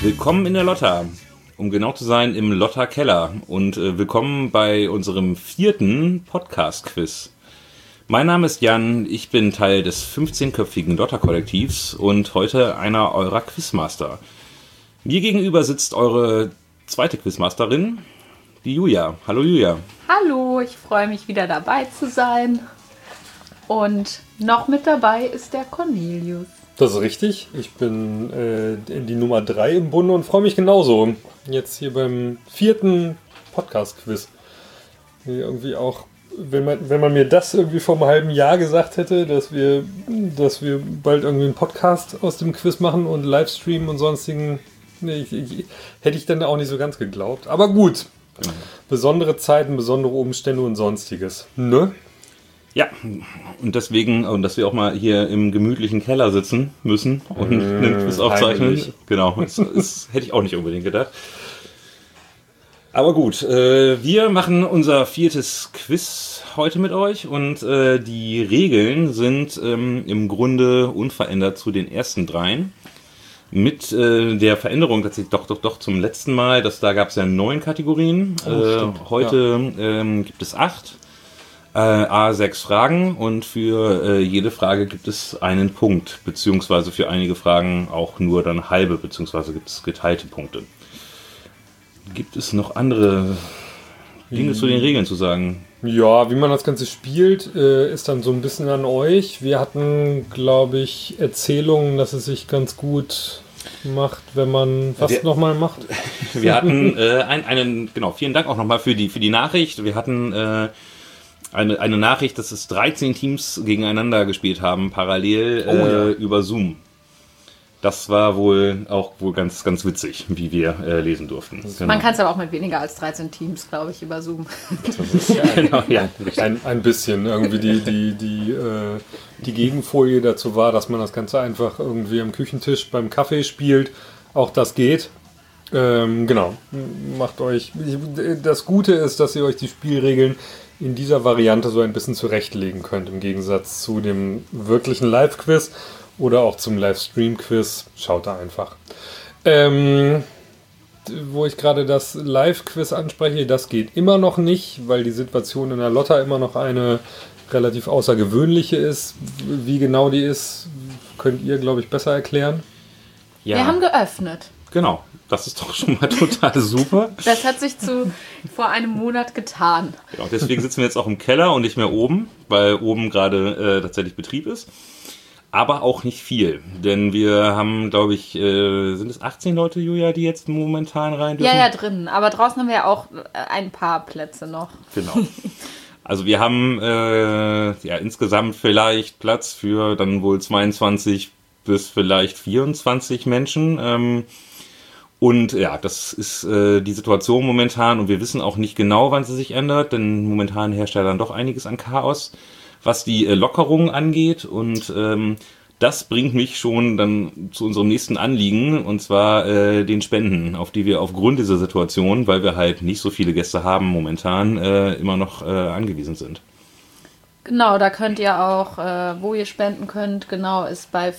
Willkommen in der Lotta, um genau zu sein im Lotta Keller und willkommen bei unserem 4. Podcast-Quiz. Mein Name ist Jan, ich bin Teil des 15-köpfigen Lotta-Kollektivs und heute einer eurer Quizmaster. Mir gegenüber sitzt eure zweite Quizmasterin, die Julia. Hallo Julia. Hallo, ich freue mich wieder dabei zu sein. Und noch mit dabei ist der Cornelius. Das ist richtig. Ich bin die Nummer 3 im Bunde und freue mich genauso. Jetzt hier beim 4. Podcast-Quiz. Irgendwie auch, wenn man mir das irgendwie vor einem halben Jahr gesagt hätte, dass wir bald irgendwie einen Podcast aus dem Quiz machen und Livestreamen und sonstigen, hätte ich dann auch nicht so ganz geglaubt. Aber gut. Genau. Besondere Zeiten, besondere Umstände und sonstiges. Ne? Ja, und deswegen, und dass wir auch mal hier im gemütlichen Keller sitzen müssen und einen Quiz aufzeichnen. Heimlich. Genau, das hätte ich auch nicht unbedingt gedacht. Aber gut, wir machen unser 4. Quiz heute mit euch und die Regeln sind im Grunde unverändert zu den ersten 3. Mit der Veränderung tatsächlich doch zum letzten Mal, da gab es ja 9 Kategorien. Heute gibt es 8. 6 Fragen und für jede Frage gibt es einen Punkt, beziehungsweise für einige Fragen auch nur dann halbe, beziehungsweise gibt es geteilte Punkte. Gibt es noch andere Dinge zu den Regeln zu sagen? Ja, wie man das Ganze spielt, ist dann so ein bisschen an euch. Wir hatten, glaube ich, Erzählungen, dass es sich ganz gut macht, wenn man nochmal macht. Wir hatten vielen Dank auch nochmal für die Nachricht. Wir hatten eine Nachricht, dass es 13 Teams gegeneinander gespielt haben, parallel über Zoom. Das war wohl ganz, ganz witzig, wie wir lesen durften. Genau. Man kann es aber auch mit weniger als 13 Teams, glaube ich, über Zoom. Das ist genau, ja, ein bisschen. Irgendwie die Gegenfolie dazu war, dass man das Ganze einfach irgendwie am Küchentisch beim Kaffee spielt. Auch das geht. Genau. Macht euch. Das Gute ist, dass ihr euch die Spielregeln in dieser Variante so ein bisschen zurechtlegen könnt, im Gegensatz zu dem wirklichen Live-Quiz oder auch zum Livestream-Quiz. Schaut da einfach. Wo ich gerade das Live-Quiz anspreche, das geht immer noch nicht, weil die Situation in der Lotta immer noch eine relativ außergewöhnliche ist. Wie genau die ist, könnt ihr, glaube ich, besser erklären. Ja. Wir haben geöffnet. Genau, das ist doch schon mal total super. Das hat sich vor einem Monat getan. Genau, deswegen sitzen wir jetzt auch im Keller und nicht mehr oben, weil oben gerade tatsächlich Betrieb ist. Aber auch nicht viel, denn wir haben, glaube ich, sind es 18 Leute, Julia, die jetzt momentan rein dürfen? Ja, drinnen. Aber draußen haben wir ja auch ein paar Plätze noch. Genau. Also wir haben insgesamt vielleicht Platz für dann wohl 22 bis vielleicht 24 Menschen. Und ja, das ist die Situation momentan und wir wissen auch nicht genau, wann sie sich ändert, denn momentan herrscht ja dann doch einiges an Chaos, was die Lockerung angeht. Und das bringt mich schon dann zu unserem nächsten Anliegen, und zwar den Spenden, auf die wir aufgrund dieser Situation, weil wir halt nicht so viele Gäste haben momentan, immer noch angewiesen sind. Genau, da könnt ihr auch, wo ihr spenden könnt, genau, ist bei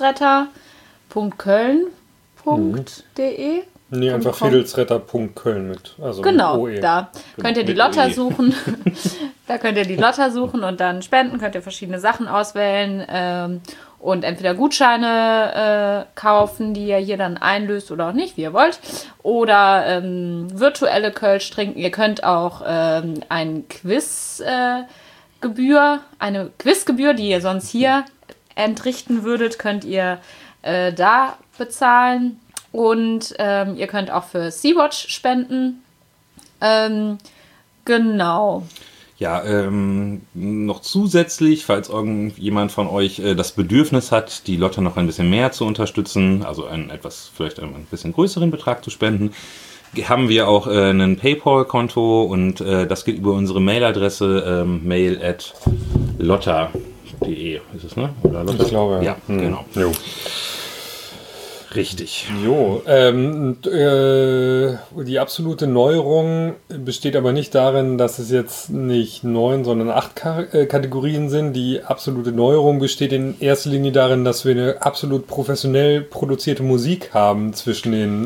fedelsretter.köln.de. Nee, einfach fedelsretter.köln mit. Also genau, mit OE. Da könnt ihr die Lotta suchen. Da könnt ihr die Lotta suchen und dann spenden, könnt ihr verschiedene Sachen auswählen und entweder Gutscheine kaufen, die ihr hier dann einlöst oder auch nicht, wie ihr wollt. Oder virtuelle Kölsch trinken. Ihr könnt auch eine Quizgebühr, die ihr sonst hier entrichten würdet, könnt ihr da bezahlen. Und ihr könnt auch für Sea-Watch spenden. Genau. Ja, noch zusätzlich, falls irgendjemand von euch das Bedürfnis hat, die Lotta noch ein bisschen mehr zu unterstützen, also vielleicht einen bisschen größeren Betrag zu spenden, haben wir auch ein PayPal-Konto und das geht über unsere Mailadresse mail@lotta.de ist es, ne? Oder Lotta? Ich glaube, ja. Genau. Jo. Richtig. Jo, die absolute Neuerung besteht aber nicht darin, dass es jetzt nicht 9, sondern 8 Kategorien sind. Die absolute Neuerung besteht in erster Linie darin, dass wir eine absolut professionell produzierte Musik haben zwischen den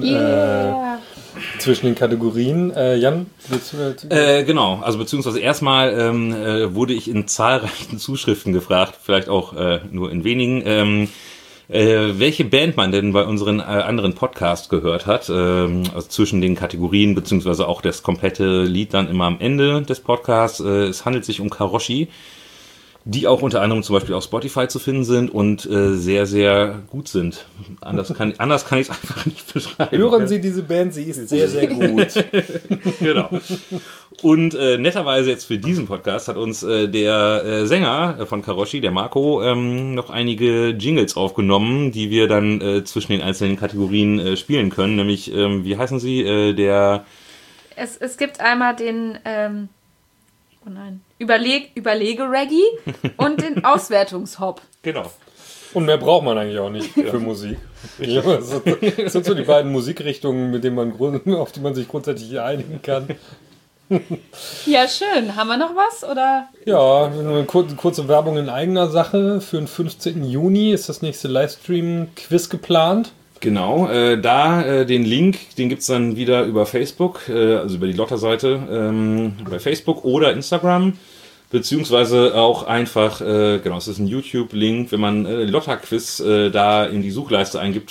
Kategorien. Jan, willst du genau, also beziehungsweise erstmal wurde ich in zahlreichen Zuschriften gefragt, vielleicht auch nur in wenigen, welche Band man denn bei unseren anderen Podcasts gehört hat, also zwischen den Kategorien, beziehungsweise auch das komplette Lied dann immer am Ende des Podcasts. Es handelt sich um Karoshi, die auch unter anderem zum Beispiel auf Spotify zu finden sind und sehr, sehr gut sind. Anders kann ich es einfach nicht beschreiben. Hören Sie diese Band, sie ist sehr, sehr gut. Genau. Und netterweise jetzt für diesen Podcast hat uns der Sänger von Karoshi, der Marco, noch einige Jingles aufgenommen, die wir dann zwischen den einzelnen Kategorien spielen können. Nämlich, wie heißen sie? Es gibt einmal den Überlege-Reggae und den Auswertungshop. Genau. Und mehr braucht man eigentlich auch nicht für Musik. Ja, das sind so die beiden Musikrichtungen, auf die man sich grundsätzlich einigen kann. Ja, schön. Haben wir noch was? Oder? Ja, eine kurze Werbung in eigener Sache. Für den 15. Juni ist das nächste Livestream-Quiz geplant. Genau, den Link, den gibt's dann wieder über Facebook, also über die Lotta-Seite bei Facebook oder Instagram, beziehungsweise auch einfach, genau, es ist ein YouTube-Link, wenn man Lotta-Quiz da in die Suchleiste eingibt,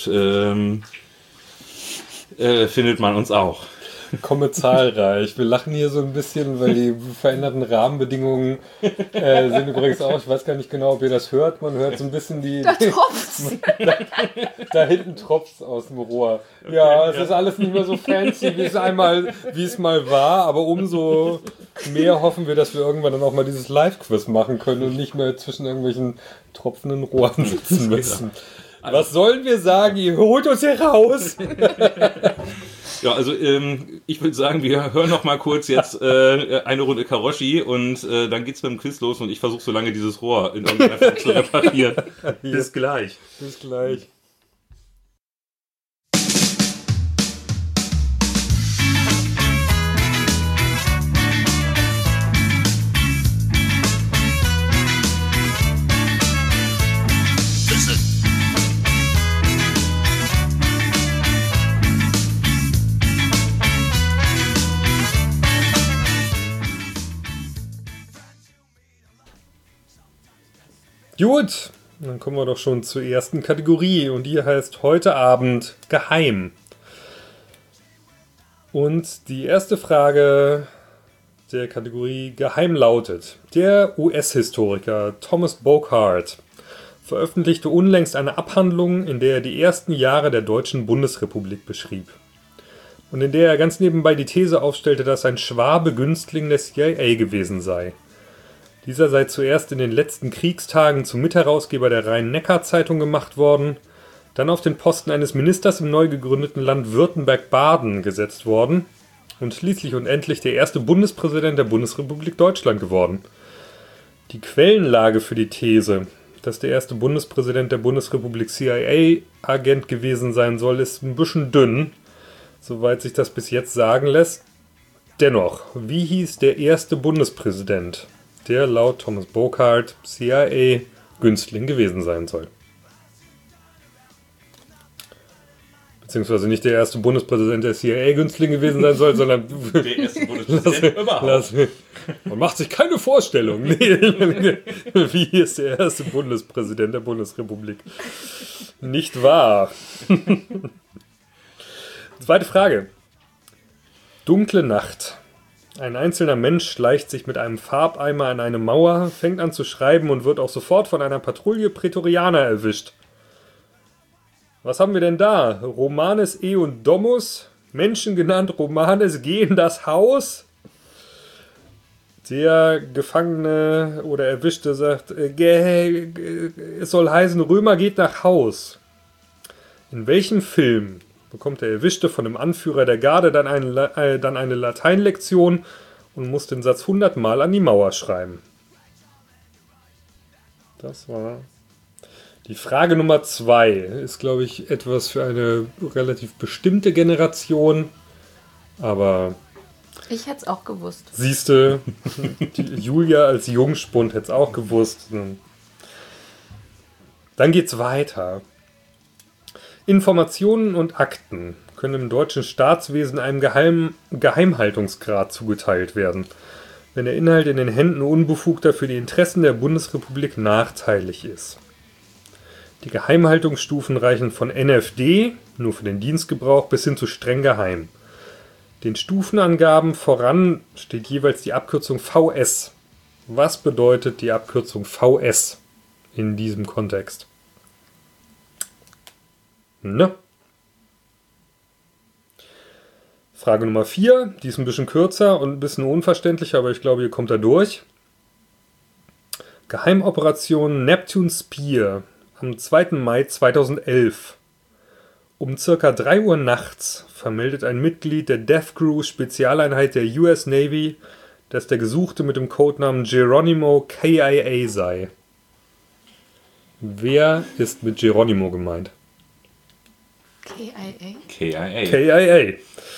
findet man uns auch. Komme zahlreich. Wir lachen hier so ein bisschen, weil die veränderten Rahmenbedingungen sind übrigens auch, ich weiß gar nicht genau, ob ihr das hört, man hört so ein bisschen Da tropft's. Da hinten tropft's aus dem Rohr. Ja, es ist alles nicht mehr so fancy, wie es mal war, aber umso mehr hoffen wir, dass wir irgendwann dann auch mal dieses Live-Quiz machen können und nicht mehr zwischen irgendwelchen tropfenden Rohren sitzen müssen. Was sollen wir sagen? Ihr holt uns hier raus! Ja, also ich würde sagen, wir hören noch mal kurz jetzt eine Runde Karoshi und dann geht's mit dem Quiz los und ich versuche so lange dieses Rohr in irgendeiner Form zu reparieren. Bis gleich. Bis gleich. Gut, dann kommen wir doch schon zur ersten Kategorie und die heißt heute Abend Geheim. Und die erste Frage der Kategorie Geheim lautet: Der US-Historiker Thomas Bouckaert veröffentlichte unlängst eine Abhandlung, in der er die ersten Jahre der Deutschen Bundesrepublik beschrieb. Und in der er ganz nebenbei die These aufstellte, dass ein Schwabe Günstling der CIA gewesen sei. Dieser sei zuerst in den letzten Kriegstagen zum Mitherausgeber der Rhein-Neckar-Zeitung gemacht worden, dann auf den Posten eines Ministers im neu gegründeten Land Württemberg-Baden gesetzt worden und schließlich und endlich der erste Bundespräsident der Bundesrepublik Deutschland geworden. Die Quellenlage für die These, dass der erste Bundespräsident der Bundesrepublik CIA-Agent gewesen sein soll, ist ein bisschen dünn, soweit sich das bis jetzt sagen lässt. Dennoch, wie hieß der erste Bundespräsident, der laut Thomas Bouckaert CIA-Günstling gewesen sein soll? Beziehungsweise nicht der erste Bundespräsident der CIA-Günstling gewesen sein soll, sondern der erste Bundespräsident überhaupt. Man macht sich keine Vorstellung. Nee. Wie ist der erste Bundespräsident der Bundesrepublik? Nicht wahr? Zweite Frage. Dunkle Nacht. Ein einzelner Mensch schleicht sich mit einem Farbeimer an eine Mauer, fängt an zu schreiben und wird auch sofort von einer Patrouille Prätorianer erwischt. Was haben wir denn da? Romanes E und Domus, Menschen genannt Romanes gehen das Haus. Der Gefangene oder Erwischte sagt, es soll heißen, Römer geht nach Haus. In welchem Film bekommt der Erwischte von dem Anführer der Garde dann eine Lateinlektion und muss den Satz 100 Mal an die Mauer schreiben? Das war Die Frage Nummer 2 ist, glaube ich, etwas für eine relativ bestimmte Generation. Aber ich hätte es auch gewusst. Siehste, Julia als Jungspund hätte es auch gewusst. Dann geht's weiter. Informationen und Akten können im deutschen Staatswesen einem Geheimhaltungsgrad zugeteilt werden, wenn der Inhalt in den Händen Unbefugter für die Interessen der Bundesrepublik nachteilig ist. Die Geheimhaltungsstufen reichen von NFD, nur für den Dienstgebrauch, bis hin zu streng geheim. Den Stufenangaben voran steht jeweils die Abkürzung VS. Was bedeutet die Abkürzung VS in diesem Kontext? Ne? Frage Nummer 4, die ist ein bisschen kürzer und ein bisschen unverständlicher, aber ich glaube, ihr kommt da durch. Geheimoperation Neptune Spear am 2. Mai 2011. Um ca. 3 Uhr nachts vermeldet ein Mitglied der Death Crew Spezialeinheit der US Navy, dass der Gesuchte mit dem Codenamen Geronimo KIA sei. Wer ist mit Geronimo gemeint? KIA.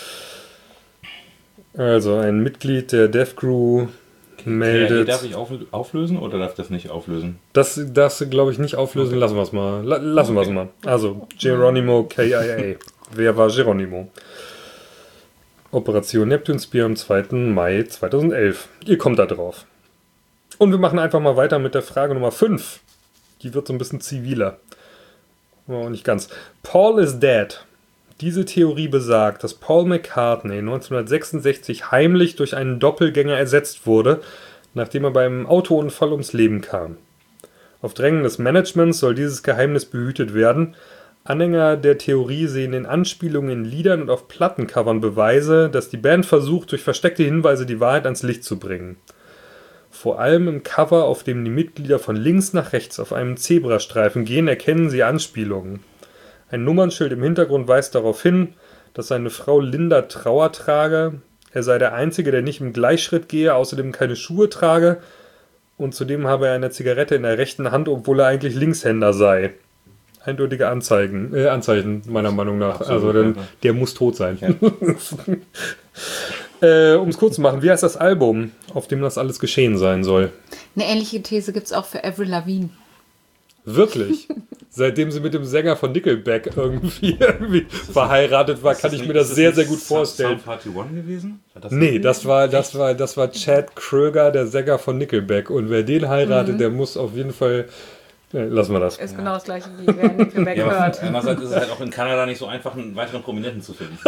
Also ein Mitglied der Death Crew meldet... Darf ich auflösen oder darf das nicht auflösen? Das darfst du, glaube ich, nicht auflösen. Okay. Lassen wir es mal. Lassen wir es mal. Also, Geronimo KIA. Wer war Geronimo? Operation Neptune Spear am 2. Mai 2011. Ihr kommt da drauf. Und wir machen einfach mal weiter mit der Frage Nummer 5. Die wird so ein bisschen ziviler. Aber nicht ganz. Paul is dead. Diese Theorie besagt, dass Paul McCartney 1966 heimlich durch einen Doppelgänger ersetzt wurde, nachdem er beim Autounfall ums Leben kam. Auf Drängen des Managements soll dieses Geheimnis behütet werden. Anhänger der Theorie sehen in Anspielungen in Liedern und auf Plattencovern Beweise, dass die Band versucht, durch versteckte Hinweise die Wahrheit ans Licht zu bringen. Vor allem im Cover, auf dem die Mitglieder von links nach rechts auf einem Zebrastreifen gehen, erkennen sie Anspielungen. Ein Nummernschild im Hintergrund weist darauf hin, dass seine Frau Linda Trauer trage, er sei der Einzige, der nicht im Gleichschritt gehe, außerdem keine Schuhe trage und zudem habe er eine Zigarette in der rechten Hand, obwohl er eigentlich Linkshänder sei. Eindeutige Anzeichen, meiner Meinung nach. Absolut, also der muss tot sein. Ja. Um es kurz zu machen, wie heißt das Album, auf dem das alles geschehen sein soll? Eine ähnliche These gibt es auch für Avril Lavigne. Wirklich? Seitdem sie mit dem Sänger von Nickelback irgendwie verheiratet war, kann ich mir das sehr, sehr gut vorstellen. Sum 41 gewesen? Nee, das war Chad Kroeger, der Sänger von Nickelback. Und wer den heiratet, der muss auf jeden Fall... lassen wir das. Ist genau das gleiche, wie wer Nickelback hört. Andererseits ist es halt auch in Kanada nicht so einfach, einen weiteren Prominenten zu finden.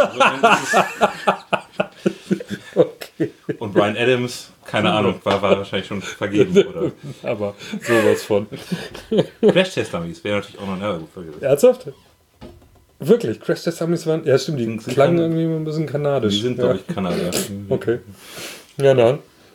Okay. Und Bryan Adams, keine Ahnung, war wahrscheinlich schon vergeben, oder? Aber sowas von. Crash Test Dummies wäre natürlich auch noch ein gut gewesen. Ernsthaft? Wirklich? Crash Test Dummies waren... Ja, stimmt, die klangen irgendwie ein bisschen kanadisch. Die sind, glaube ich, Kanadier. Okay. Ja, dann.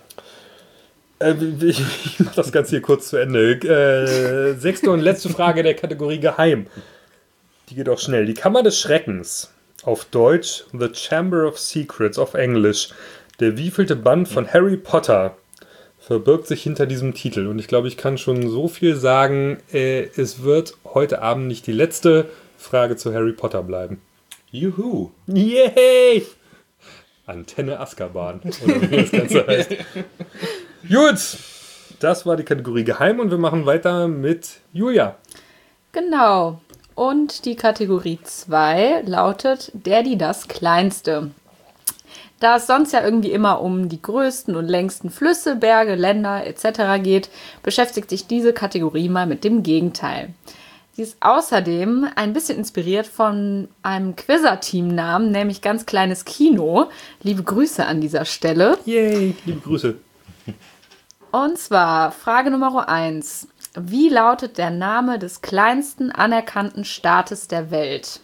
Ich mache das Ganze hier kurz zu Ende. 6. und letzte Frage der Kategorie Geheim. Die geht auch schnell. Die Kammer des Schreckens. Auf Deutsch The Chamber of Secrets auf Englisch. Der wievielte Band von Harry Potter verbirgt sich hinter diesem Titel. Und ich glaube, ich kann schon so viel sagen, es wird heute Abend nicht die letzte Frage zu Harry Potter bleiben. Juhu! Yay! Antenne Azkaban, oder wie das Ganze heißt. Gut, das war die Kategorie Geheim und wir machen weiter mit Julia. Genau. Und die Kategorie 2 lautet der, die das Kleinste. Da es sonst ja irgendwie immer um die größten und längsten Flüsse, Berge, Länder etc. geht, beschäftigt sich diese Kategorie mal mit dem Gegenteil. Sie ist außerdem ein bisschen inspiriert von einem Quizzer-Team-Namen, nämlich Ganz kleines Kino. Liebe Grüße an dieser Stelle. Yay, liebe Grüße. Und zwar Frage Nummer 1. Wie lautet der Name des kleinsten anerkannten Staates der Welt?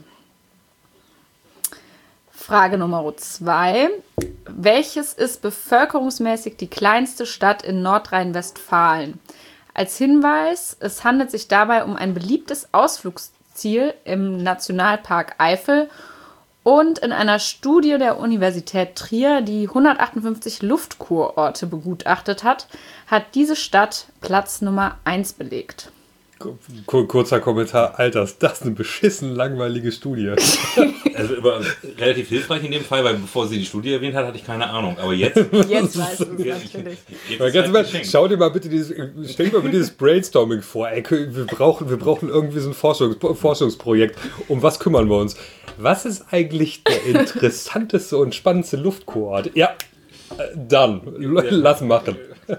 Frage Nummer 2. Welches ist bevölkerungsmäßig die kleinste Stadt in Nordrhein-Westfalen? Als Hinweis, es handelt sich dabei um ein beliebtes Ausflugsziel im Nationalpark Eifel und in einer Studie der Universität Trier, die 158 Luftkurorte begutachtet hat, hat diese Stadt Platz Nummer 1 belegt. Kurzer Kommentar, Alter, ist das eine beschissen langweilige Studie. Also relativ hilfreich in dem Fall, weil bevor sie die Studie erwähnt hat, hatte ich keine Ahnung. Aber jetzt... Jetzt weißt du es natürlich. Stell dir mal bitte dieses Brainstorming vor. Ey, wir brauchen irgendwie so ein Forschungsprojekt. Um was kümmern wir uns? Was ist eigentlich der interessanteste und spannendste Luftkurort? Ja, dann. Lass machen.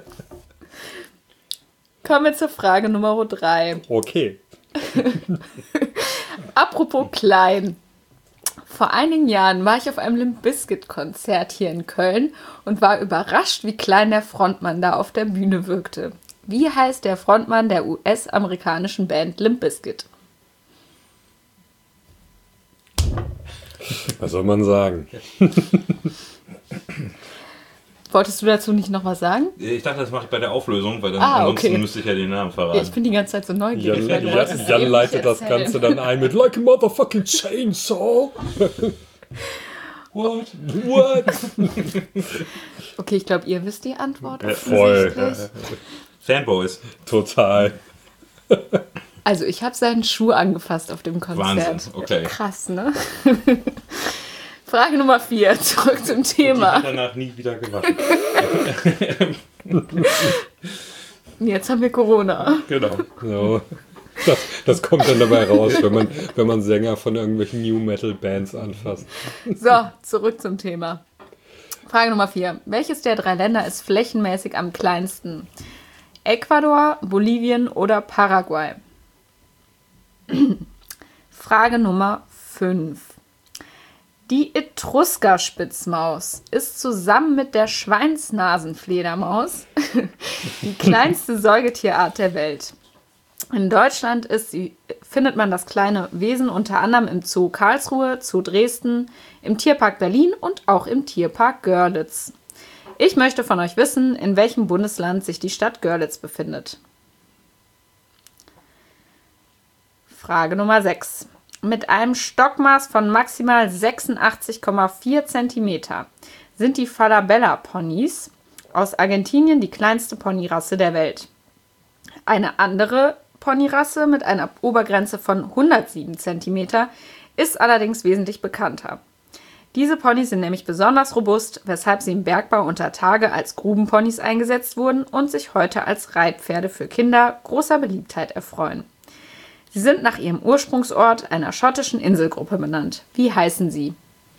Kommen wir zur Frage Nummer 3. Okay. Apropos klein. Vor einigen Jahren war ich auf einem Limp Bizkit-Konzert hier in Köln und war überrascht, wie klein der Frontmann da auf der Bühne wirkte. Wie heißt der Frontmann der US-amerikanischen Band Limp Bizkit? Was soll man sagen? Wolltest du dazu nicht noch was sagen? Ich dachte, das mache ich bei der Auflösung, weil dann ansonsten müsste ich ja den Namen verraten. Ja, ich bin die ganze Zeit so neugierig. Jan leitet das Ganze dann ein mit Like a motherfucking chainsaw. What? Okay, ich glaube, ihr wisst die Antwort. Voll. Fanboys. Total. Also ich habe seinen Schuh angefasst auf dem Konzert. Wahnsinn, okay. Krass, ne? Frage Nummer 4, zurück zum Thema. Ich habe danach nie wieder gewaschen. Jetzt haben wir Corona. Genau. So. Das kommt dann dabei raus, wenn man Sänger von irgendwelchen New Metal Bands anfasst. So, zurück zum Thema. Frage Nummer 4. Welches der 3 Länder ist flächenmäßig am kleinsten? Ecuador, Bolivien oder Paraguay? Frage Nummer 5. Die Etrusker-Spitzmaus ist zusammen mit der Schweinsnasenfledermaus die kleinste Säugetierart der Welt. In Deutschland findet man das kleine Wesen unter anderem im Zoo Karlsruhe, Zoo Dresden, im Tierpark Berlin und auch im Tierpark Görlitz. Ich möchte von euch wissen, in welchem Bundesland sich die Stadt Görlitz befindet. Frage Nummer 6. Mit einem Stockmaß von maximal 86,4 cm sind die Falabella-Ponys aus Argentinien die kleinste Ponyrasse der Welt. Eine andere Ponyrasse mit einer Obergrenze von 107 cm ist allerdings wesentlich bekannter. Diese Ponys sind nämlich besonders robust, weshalb sie im Bergbau unter Tage als Grubenponys eingesetzt wurden und sich heute als Reitpferde für Kinder großer Beliebtheit erfreuen. Sie sind nach ihrem Ursprungsort, einer schottischen Inselgruppe, benannt. Wie heißen sie?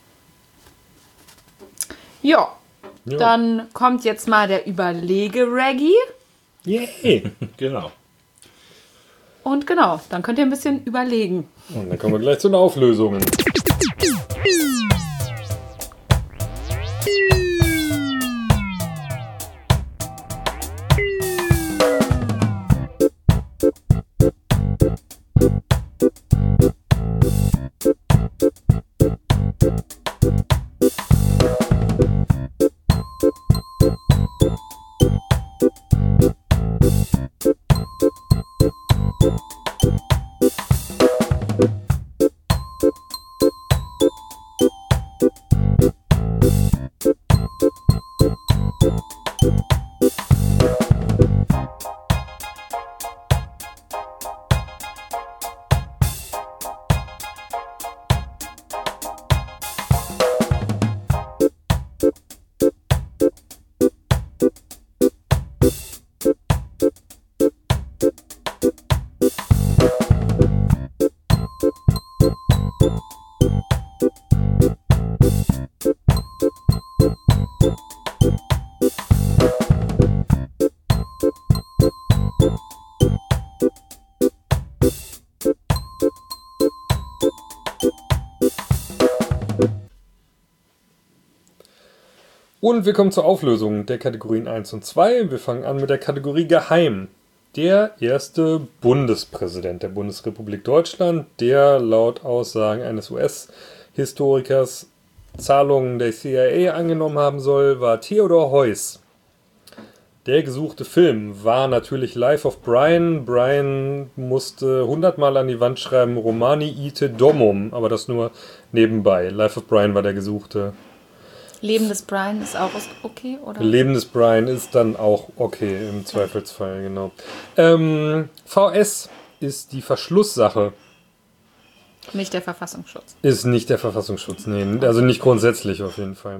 Ja, dann kommt jetzt mal der Überlege-Reggie. Yay! Genau. Und genau, dann könnt ihr ein bisschen überlegen. Und dann kommen wir gleich zu den Auflösungen. Und wir kommen zur Auflösung der Kategorien 1 und 2. Wir fangen an mit der Kategorie Geheim. Der erste Bundespräsident der Bundesrepublik Deutschland, der laut Aussagen eines US-Historikers Zahlungen der CIA angenommen haben soll, war Theodor Heuss. Der gesuchte Film war natürlich Life of Brian. Brian musste 100-mal an die Wand schreiben, Romani ite domum, aber das nur nebenbei. Life of Brian war der gesuchte. Leben des Brian ist auch okay, oder? Leben des Brian ist dann auch okay, im Zweifelsfall, genau. VS ist die Verschlusssache. Nicht der Verfassungsschutz. Ist nicht der Verfassungsschutz, nee. Also nicht grundsätzlich auf jeden Fall.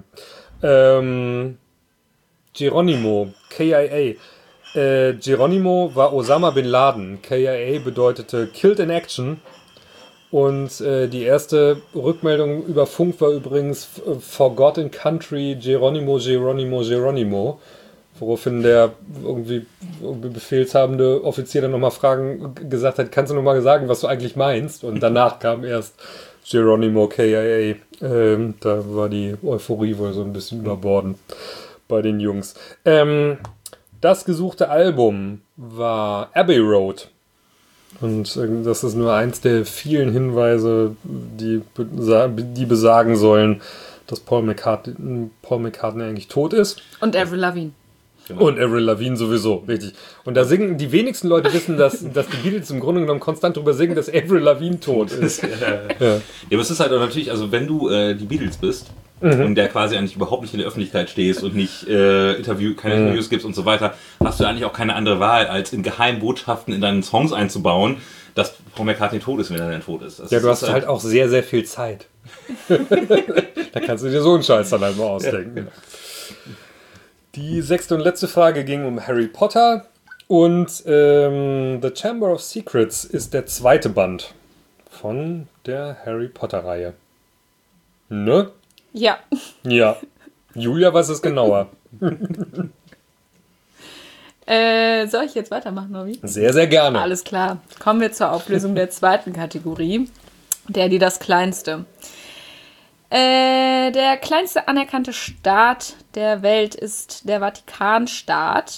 Geronimo, KIA. Geronimo war Osama Bin Laden. KIA bedeutete Killed in Action. Und die erste Rückmeldung über Funk war übrigens Forgotten Country, Geronimo, Geronimo, Geronimo. Woraufhin der irgendwie befehlshabende Offizier dann nochmal gesagt hat, kannst du nochmal sagen, was du eigentlich meinst? Und danach kam erst Geronimo KIA. Da war die Euphorie wohl so ein bisschen überbordend bei den Jungs. Das gesuchte Album war Abbey Road. Und das ist nur eins der vielen Hinweise, die besagen sollen, dass Paul McCartney eigentlich tot ist. Und Avril Lavigne. Genau. Und Avril Lavigne sowieso, richtig. Und da singen, die wenigsten Leute wissen, dass die Beatles im Grunde genommen konstant darüber singen, dass Avril Lavigne tot ist. Ja, aber es ist halt auch natürlich, also wenn du die Beatles bist und der quasi eigentlich überhaupt nicht in der Öffentlichkeit stehst und nicht keine Interviews gibst und so weiter, hast du eigentlich auch keine andere Wahl, als in Geheimbotschaften in deinen Songs einzubauen, dass Paul McCartney tot ist, wenn er dann tot ist. Ja, du hast halt auch sehr, sehr viel Zeit. Da kannst du dir so einen Scheiß dann halt mal ausdenken. Ja. Die 6. und letzte Frage ging um Harry Potter und The Chamber of Secrets ist der 2. Band von der Harry Potter-Reihe. Ne? Ja. Ja. Julia weiß es genauer. Soll ich jetzt weitermachen, Novi? Sehr, sehr gerne. Alles klar. Kommen wir zur Auflösung der 2. Kategorie. Die das kleinste. Der kleinste anerkannte Staat der Welt ist der Vatikanstaat.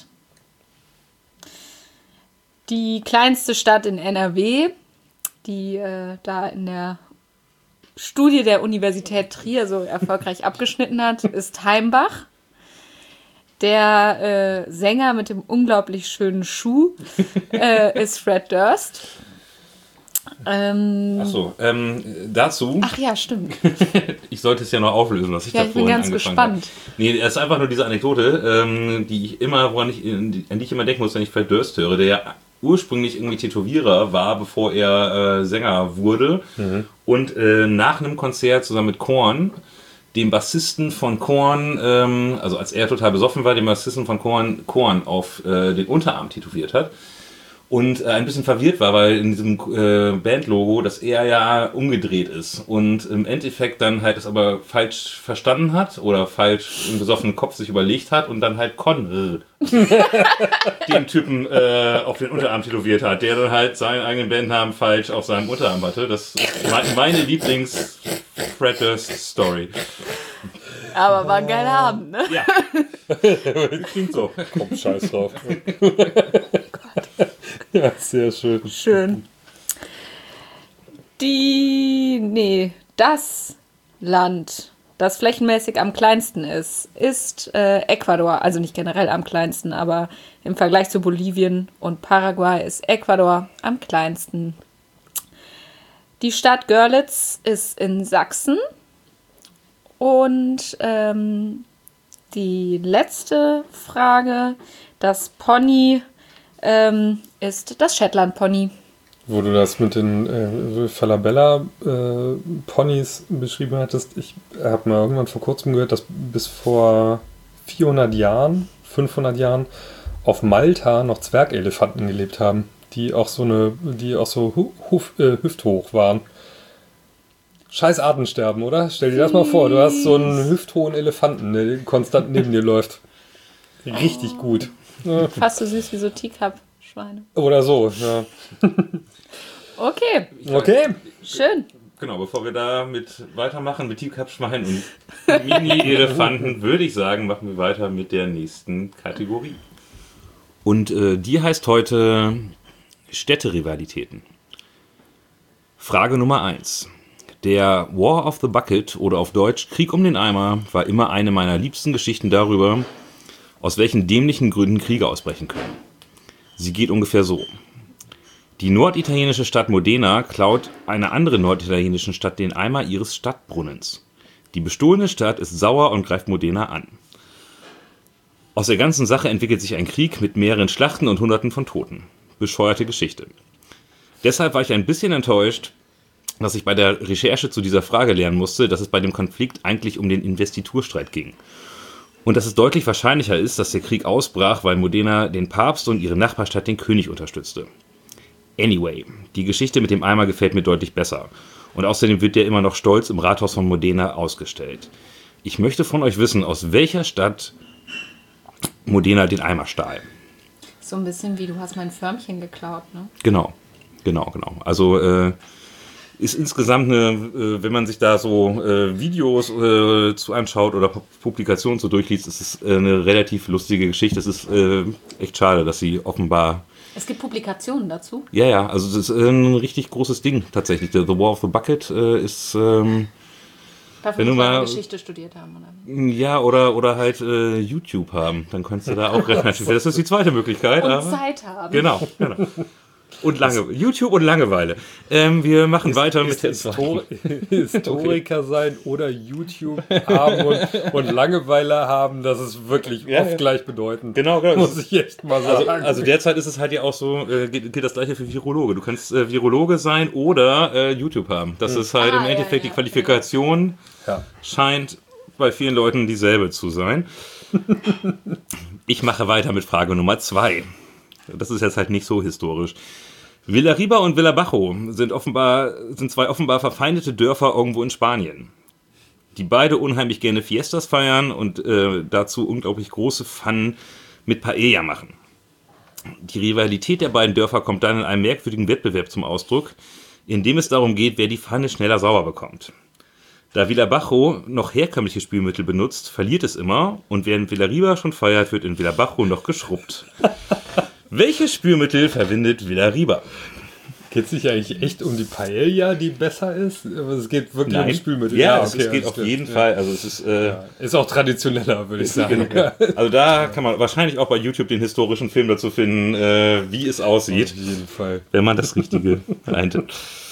Die kleinste Stadt in NRW, die da in der Studie der Universität Trier so erfolgreich abgeschnitten hat, ist Heimbach. Der Sänger mit dem unglaublich schönen Schuh ist Fred Durst. Achso, dazu. Ach ja, stimmt. Ich sollte es ja noch auflösen, was ich da vorhin angefangen habe. Ich bin ganz gespannt. Nee, es ist einfach nur diese Anekdote, die ich immer, an die ich immer denken muss, wenn ich Fred Durst höre, der ja ursprünglich irgendwie Tätowierer war, bevor er Sänger wurde. Und nach einem Konzert zusammen mit Korn, dem Bassisten von Korn, also als er total besoffen war, dem Bassisten von Korn auf den Unterarm tätowiert hat. Und ein bisschen verwirrt war, weil in diesem Bandlogo, dass er ja umgedreht ist und im Endeffekt dann halt es aber falsch verstanden hat oder falsch im besoffenen Kopf sich überlegt hat und dann halt den Typen auf den Unterarm tätowiert hat, der dann halt seinen eigenen Bandnamen falsch auf seinem Unterarm hatte. Das ist meine Lieblings-Fred Durst-Story. Aber war ein geiler Abend, ne? Ja. Klingt so. Komm, scheiß drauf. Ja, sehr schön. Schön. Das Land, das flächenmäßig am kleinsten ist Ecuador. Also nicht generell am kleinsten, aber im Vergleich zu Bolivien und Paraguay ist Ecuador am kleinsten. Die Stadt Görlitz ist in Sachsen. Und die letzte Frage, das Pony ist das Shetland-Pony. Wo du das mit den Falabella-Ponys beschrieben hattest, ich habe mal irgendwann vor kurzem gehört, dass bis vor 500 Jahren auf Malta noch Zwergelefanten gelebt haben, die auch so hüfthoch waren. Scheiß Artensterben, oder? Stell dir das mal vor, du hast so einen hüfthohen Elefanten, der konstant neben dir läuft. Richtig gut. Ja. Fast so süß wie so Teacup-Schweine. Oder so, ja. Okay. Schön. Genau, bevor wir damit weitermachen mit Teacup-Schweinen und Mini-Elefanten, würde ich sagen, machen wir weiter mit der nächsten Kategorie. Und die heißt heute Städterivalitäten. Frage Nummer 1. Der War of the Bucket oder auf Deutsch Krieg um den Eimer war immer eine meiner liebsten Geschichten darüber, aus welchen dämlichen Gründen Kriege ausbrechen können. Sie geht ungefähr so. Die norditalienische Stadt Modena klaut einer anderen norditalienischen Stadt den Eimer ihres Stadtbrunnens. Die bestohlene Stadt ist sauer und greift Modena an. Aus der ganzen Sache entwickelt sich ein Krieg mit mehreren Schlachten und Hunderten von Toten. Bescheuerte Geschichte. Deshalb war ich ein bisschen enttäuscht, dass ich bei der Recherche zu dieser Frage lernen musste, dass es bei dem Konflikt eigentlich um den Investiturstreit ging. Und dass es deutlich wahrscheinlicher ist, dass der Krieg ausbrach, weil Modena den Papst und ihre Nachbarstadt den König unterstützte. Anyway, die Geschichte mit dem Eimer gefällt mir deutlich besser. Und außerdem wird der immer noch stolz im Rathaus von Modena ausgestellt. Ich möchte von euch wissen, aus welcher Stadt Modena den Eimer stahl. So ein bisschen wie du hast mein Förmchen geklaut, ne? Genau. Also ist insgesamt wenn man sich da so Videos zu anschaut oder Publikationen so durchliest, ist es eine relativ lustige Geschichte. Es ist echt schade, dass sie offenbar... Es gibt Publikationen dazu? Ja, also das ist ein richtig großes Ding tatsächlich. The War of the Bucket ist... Dafür muss man Geschichte studiert haben, oder? Ja, oder halt YouTube haben. Dann kannst du da auch relativ... Das ist die zweite Möglichkeit. Und aber Zeit haben. Genau. Und YouTube und Langeweile. Wir machen weiter mit der Historiker sein oder YouTube haben und Langeweile haben, das ist wirklich oft gleichbedeutend. Genau. Muss ich echt mal sagen. Also derzeit ist es halt ja auch so, gilt das gleiche für Virologe. Du kannst Virologe sein oder YouTube haben. Das ist halt im Endeffekt die Qualifikation, scheint bei vielen Leuten dieselbe zu sein. Ich mache weiter mit Frage Nummer 2. Das ist jetzt halt nicht so historisch. Villarriba und Villabajo sind zwei offenbar verfeindete Dörfer irgendwo in Spanien, die beide unheimlich gerne Fiestas feiern und dazu unglaublich große Pfannen mit Paella machen. Die Rivalität der beiden Dörfer kommt dann in einem merkwürdigen Wettbewerb zum Ausdruck, in dem es darum geht, wer die Pfanne schneller sauber bekommt. Da Villabajo noch herkömmliche Spülmittel benutzt, verliert es immer, und während Villarriba schon feiert, wird in Villabajo noch geschrubbt. Welches Spülmittel verwendet Villarriba? Geht es nicht eigentlich echt um die Paella, die besser ist? Aber es geht wirklich um Spülmittel. Ja, es geht auf jeden Fall. Also es ist, ist auch traditioneller, würde ich sagen. Also da kann man wahrscheinlich auch bei YouTube den historischen Film dazu finden, wie es aussieht. Auf jeden Fall. Wenn man das Richtige eintippt.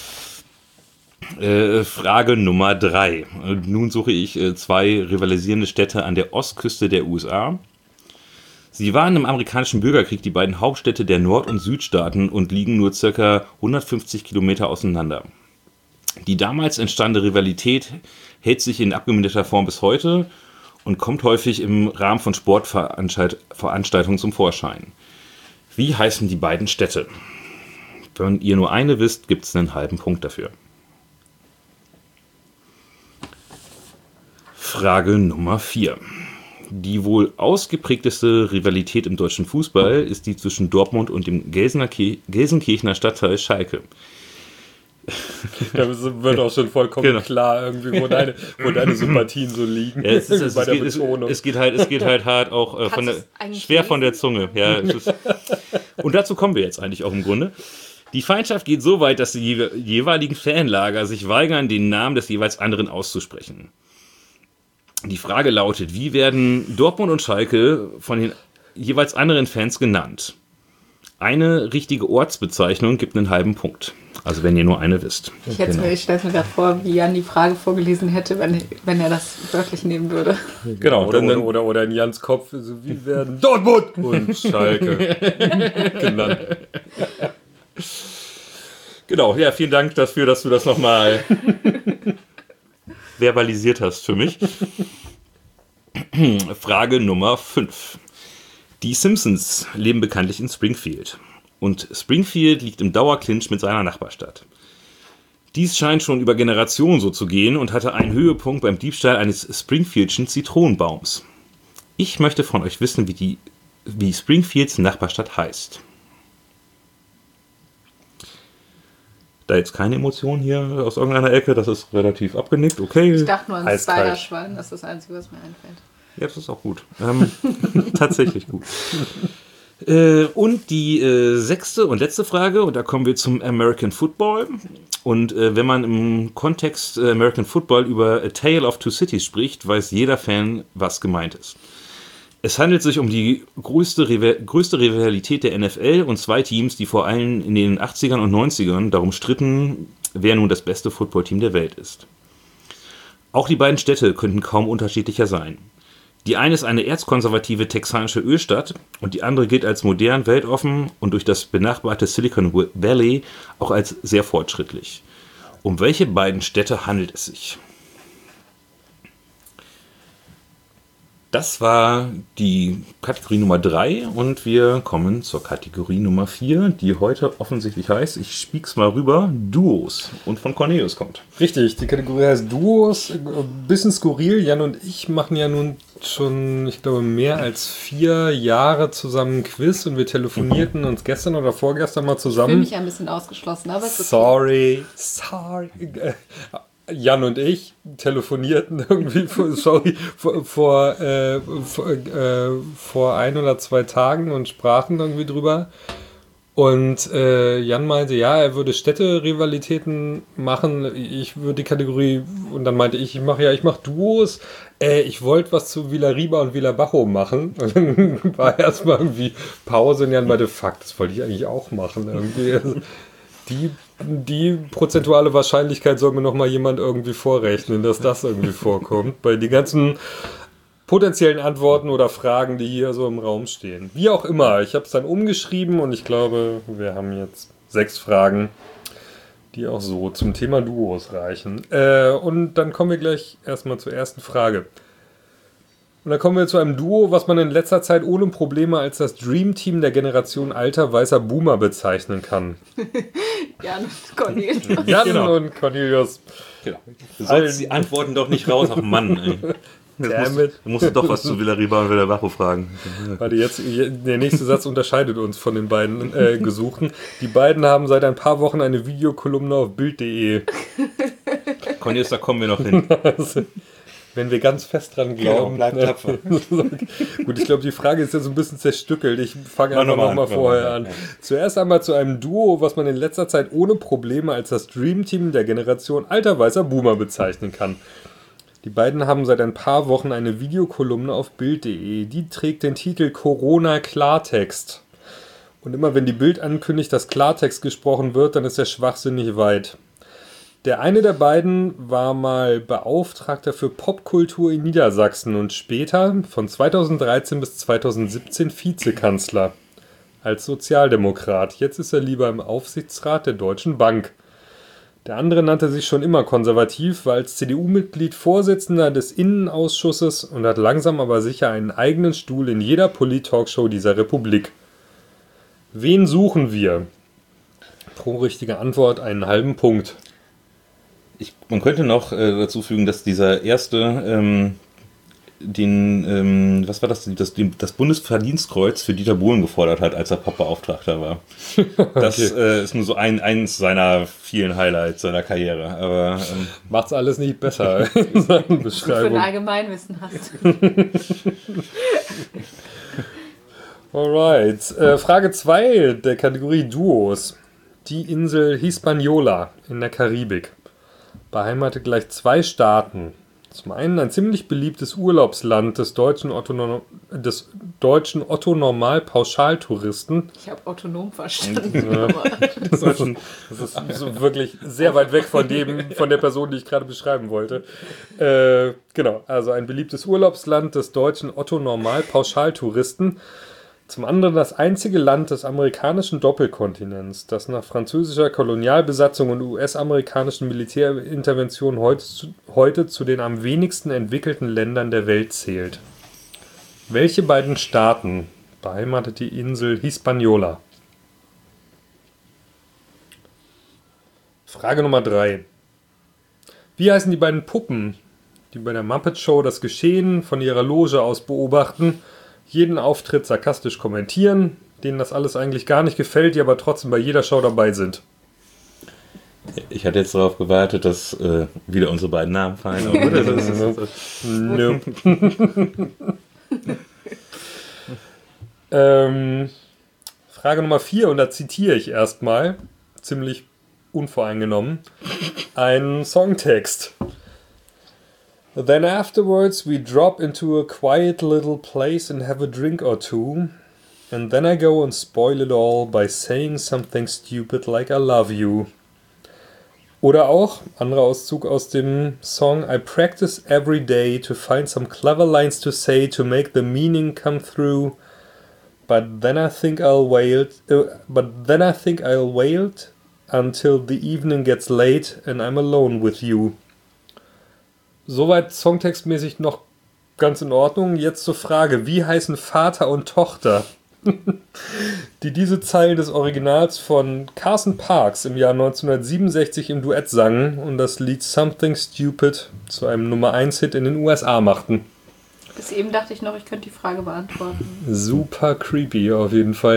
Frage Nummer 3. Nun suche ich 2 rivalisierende Städte an der Ostküste der USA. Sie waren im amerikanischen Bürgerkrieg die beiden Hauptstädte der Nord- und Südstaaten und liegen nur ca. 150 Kilometer auseinander. Die damals entstandene Rivalität hält sich in abgemilderter Form bis heute und kommt häufig im Rahmen von Sportveranstaltungen zum Vorschein. Wie heißen die beiden Städte? Wenn ihr nur eine wisst, gibt es einen halben Punkt dafür. Frage Nummer 4. Die wohl ausgeprägteste Rivalität im deutschen Fußball ist die zwischen Dortmund und dem Gelsenkirchener Stadtteil Schalke. Da wird auch schon vollkommen klar, irgendwie, wo deine Sympathien so liegen. Ja, es geht halt hart auch schwer von der Zunge. Ja, und dazu kommen wir jetzt eigentlich auch im Grunde. Die Feindschaft geht so weit, dass die jeweiligen Fanlager sich weigern, den Namen des jeweils anderen auszusprechen. Die Frage lautet, wie werden Dortmund und Schalke von den jeweils anderen Fans genannt? Eine richtige Ortsbezeichnung gibt einen halben Punkt. Also wenn ihr nur eine wisst. Ich stelle mir gerade vor, wie Jan die Frage vorgelesen hätte, wenn er das wörtlich nehmen würde. Genau, oder in Jans Kopf, so wie werden Dortmund und Schalke genannt. Genau, ja, vielen Dank dafür, dass du das nochmal verbalisiert hast für mich. Frage Nummer 5. Die Simpsons leben bekanntlich in Springfield. Und Springfield liegt im Dauerclinch mit seiner Nachbarstadt. Dies scheint schon über Generationen so zu gehen und hatte einen Höhepunkt beim Diebstahl eines Springfieldschen Zitronenbaums. Ich möchte von euch wissen, wie Springfields Nachbarstadt heißt. Da jetzt keine Emotion hier aus irgendeiner Ecke, das ist relativ abgenickt, okay. Ich dachte nur an Spider-Schwein, das ist das Einzige, was mir einfällt. Ja, das ist auch gut. Tatsächlich gut. Und die 6. und letzte Frage, und da kommen wir zum American Football. Und wenn man im Kontext American Football über A Tale of Two Cities spricht, weiß jeder Fan, was gemeint ist. Es handelt sich um die größte Rivalität der NFL und 2 Teams, die vor allem in den 80ern und 90ern darum stritten, wer nun das beste Footballteam der Welt ist. Auch die beiden Städte könnten kaum unterschiedlicher sein. Die eine ist eine erzkonservative texanische Ölstadt und die andere gilt als modern, weltoffen und durch das benachbarte Silicon Valley auch als sehr fortschrittlich. Um welche beiden Städte handelt es sich? Das war die Kategorie Nummer 3 und wir kommen zur Kategorie Nummer 4, die heute offensichtlich heißt, ich spieg's mal rüber, Duos und von Cornelius kommt. Richtig, die Kategorie heißt Duos, bisschen skurril. Jan und ich machen ja nun schon, ich glaube, mehr als 4 Jahre zusammen Quiz und wir telefonierten uns gestern oder vorgestern mal zusammen. Ich fühle mich ein bisschen ausgeschlossen, aber es ist okay. Sorry. Jan und ich telefonierten irgendwie vor 1 oder 2 Tagen und sprachen irgendwie drüber. Und Jan meinte, ja, er würde Städte-Rivalitäten machen. Ich würde die Kategorie, und dann meinte ich mache Duos. Ich wollte was zu Villarriba und Villabajo machen. Und dann war erstmal irgendwie Pause und Jan meinte, fuck, das wollte ich eigentlich auch machen. Irgendwie. Also, die prozentuale Wahrscheinlichkeit soll mir nochmal jemand irgendwie vorrechnen, dass das irgendwie vorkommt. Bei den ganzen potenziellen Antworten oder Fragen, die hier so im Raum stehen. Wie auch immer, ich habe es dann umgeschrieben und ich glaube, wir haben jetzt 6 Fragen, die auch so zum Thema Duos reichen. Und dann kommen wir gleich erstmal zur ersten Frage. Und dann kommen wir zu einem Duo, was man in letzter Zeit ohne Probleme als das Dream-Team der Generation alter weißer Boomer bezeichnen kann. Jan und Cornelius. Jan genau. Und Cornelius. Genau. Du sollst die Antworten doch nicht raus, ach Mann, ey. Du musst doch was zu Villarriba und Villabajo fragen. Warte, jetzt, der nächste Satz unterscheidet uns von den beiden Gesuchten. Die beiden haben seit ein paar Wochen eine Videokolumne auf Bild.de. Cornelius, da kommen wir noch hin. Wenn wir ganz fest dran glauben. Genau, bleib tapfer. Gut, ich glaube, die Frage ist ja so ein bisschen zerstückelt. Ich fange einfach nochmal vorher an. Zuerst einmal zu einem Duo, was man in letzter Zeit ohne Probleme als das Dreamteam der Generation alter weißer Boomer bezeichnen kann. Die beiden haben seit ein paar Wochen eine Videokolumne auf Bild.de. Die trägt den Titel Corona Klartext. Und immer wenn die Bild ankündigt, dass Klartext gesprochen wird, dann ist der Schwachsinn nicht weit. Der eine der beiden war mal Beauftragter für Popkultur in Niedersachsen und später von 2013 bis 2017 Vizekanzler als Sozialdemokrat. Jetzt ist er lieber im Aufsichtsrat der Deutschen Bank. Der andere nannte sich schon immer konservativ, war als CDU-Mitglied Vorsitzender des Innenausschusses und hat langsam aber sicher einen eigenen Stuhl in jeder Polit-Talkshow dieser Republik. Wen suchen wir? Pro richtige Antwort einen halben Punkt. Man könnte noch dazu fügen, dass dieser erste was war das Bundesverdienstkreuz für Dieter Bohlen gefordert hat, als er Pop-Beauftragter war. Das ist nur so eins seiner vielen Highlights seiner Karriere. Aber macht's alles nicht besser in seinen Beschreibungen. Für ein Allgemeinwissen hast. Alright. Frage 2 der Kategorie Duos. Die Insel Hispaniola in der Karibik beheimatet gleich 2 Staaten. Zum einen ein ziemlich beliebtes Urlaubsland des deutschen Otto-Normal-Pauschaltouristen. Ich habe autonom verstanden. Ja. Das ist so wirklich sehr weit weg von der Person, die ich gerade beschreiben wollte. Genau, also ein beliebtes Urlaubsland des deutschen Otto-Normal-Pauschaltouristen. Zum anderen das einzige Land des amerikanischen Doppelkontinents, das nach französischer Kolonialbesatzung und US-amerikanischen Militärintervention heute zu den am wenigsten entwickelten Ländern der Welt zählt. Welche beiden Staaten beheimatet die Insel Hispaniola? Frage Nummer 3. Wie heißen die beiden Puppen, die bei der Muppet Show das Geschehen von ihrer Loge aus beobachten, jeden Auftritt sarkastisch kommentieren, denen das alles eigentlich gar nicht gefällt, die aber trotzdem bei jeder Show dabei sind? Ich hatte jetzt darauf gewartet, dass wieder unsere beiden Namen fallen. Frage Nummer 4, und da zitiere ich erstmal, ziemlich unvoreingenommen, einen Songtext. Then afterwards we drop into a quiet little place and have a drink or two. And then I go and spoil it all by saying something stupid like I love you. Oder auch, anderer Auszug aus dem Song, I practice every day to find some clever lines to say to make the meaning come through, but then I think I'll wait until the evening gets late and I'm alone with you. Soweit songtextmäßig noch ganz in Ordnung. Jetzt zur Frage, wie heißen Vater und Tochter, die diese Zeilen des Originals von Carson Parks im Jahr 1967 im Duett sangen und das Lied Something Stupid zu einem Nummer-1-Hit in den USA machten. Bis eben dachte ich noch, ich könnte die Frage beantworten. Super creepy auf jeden Fall.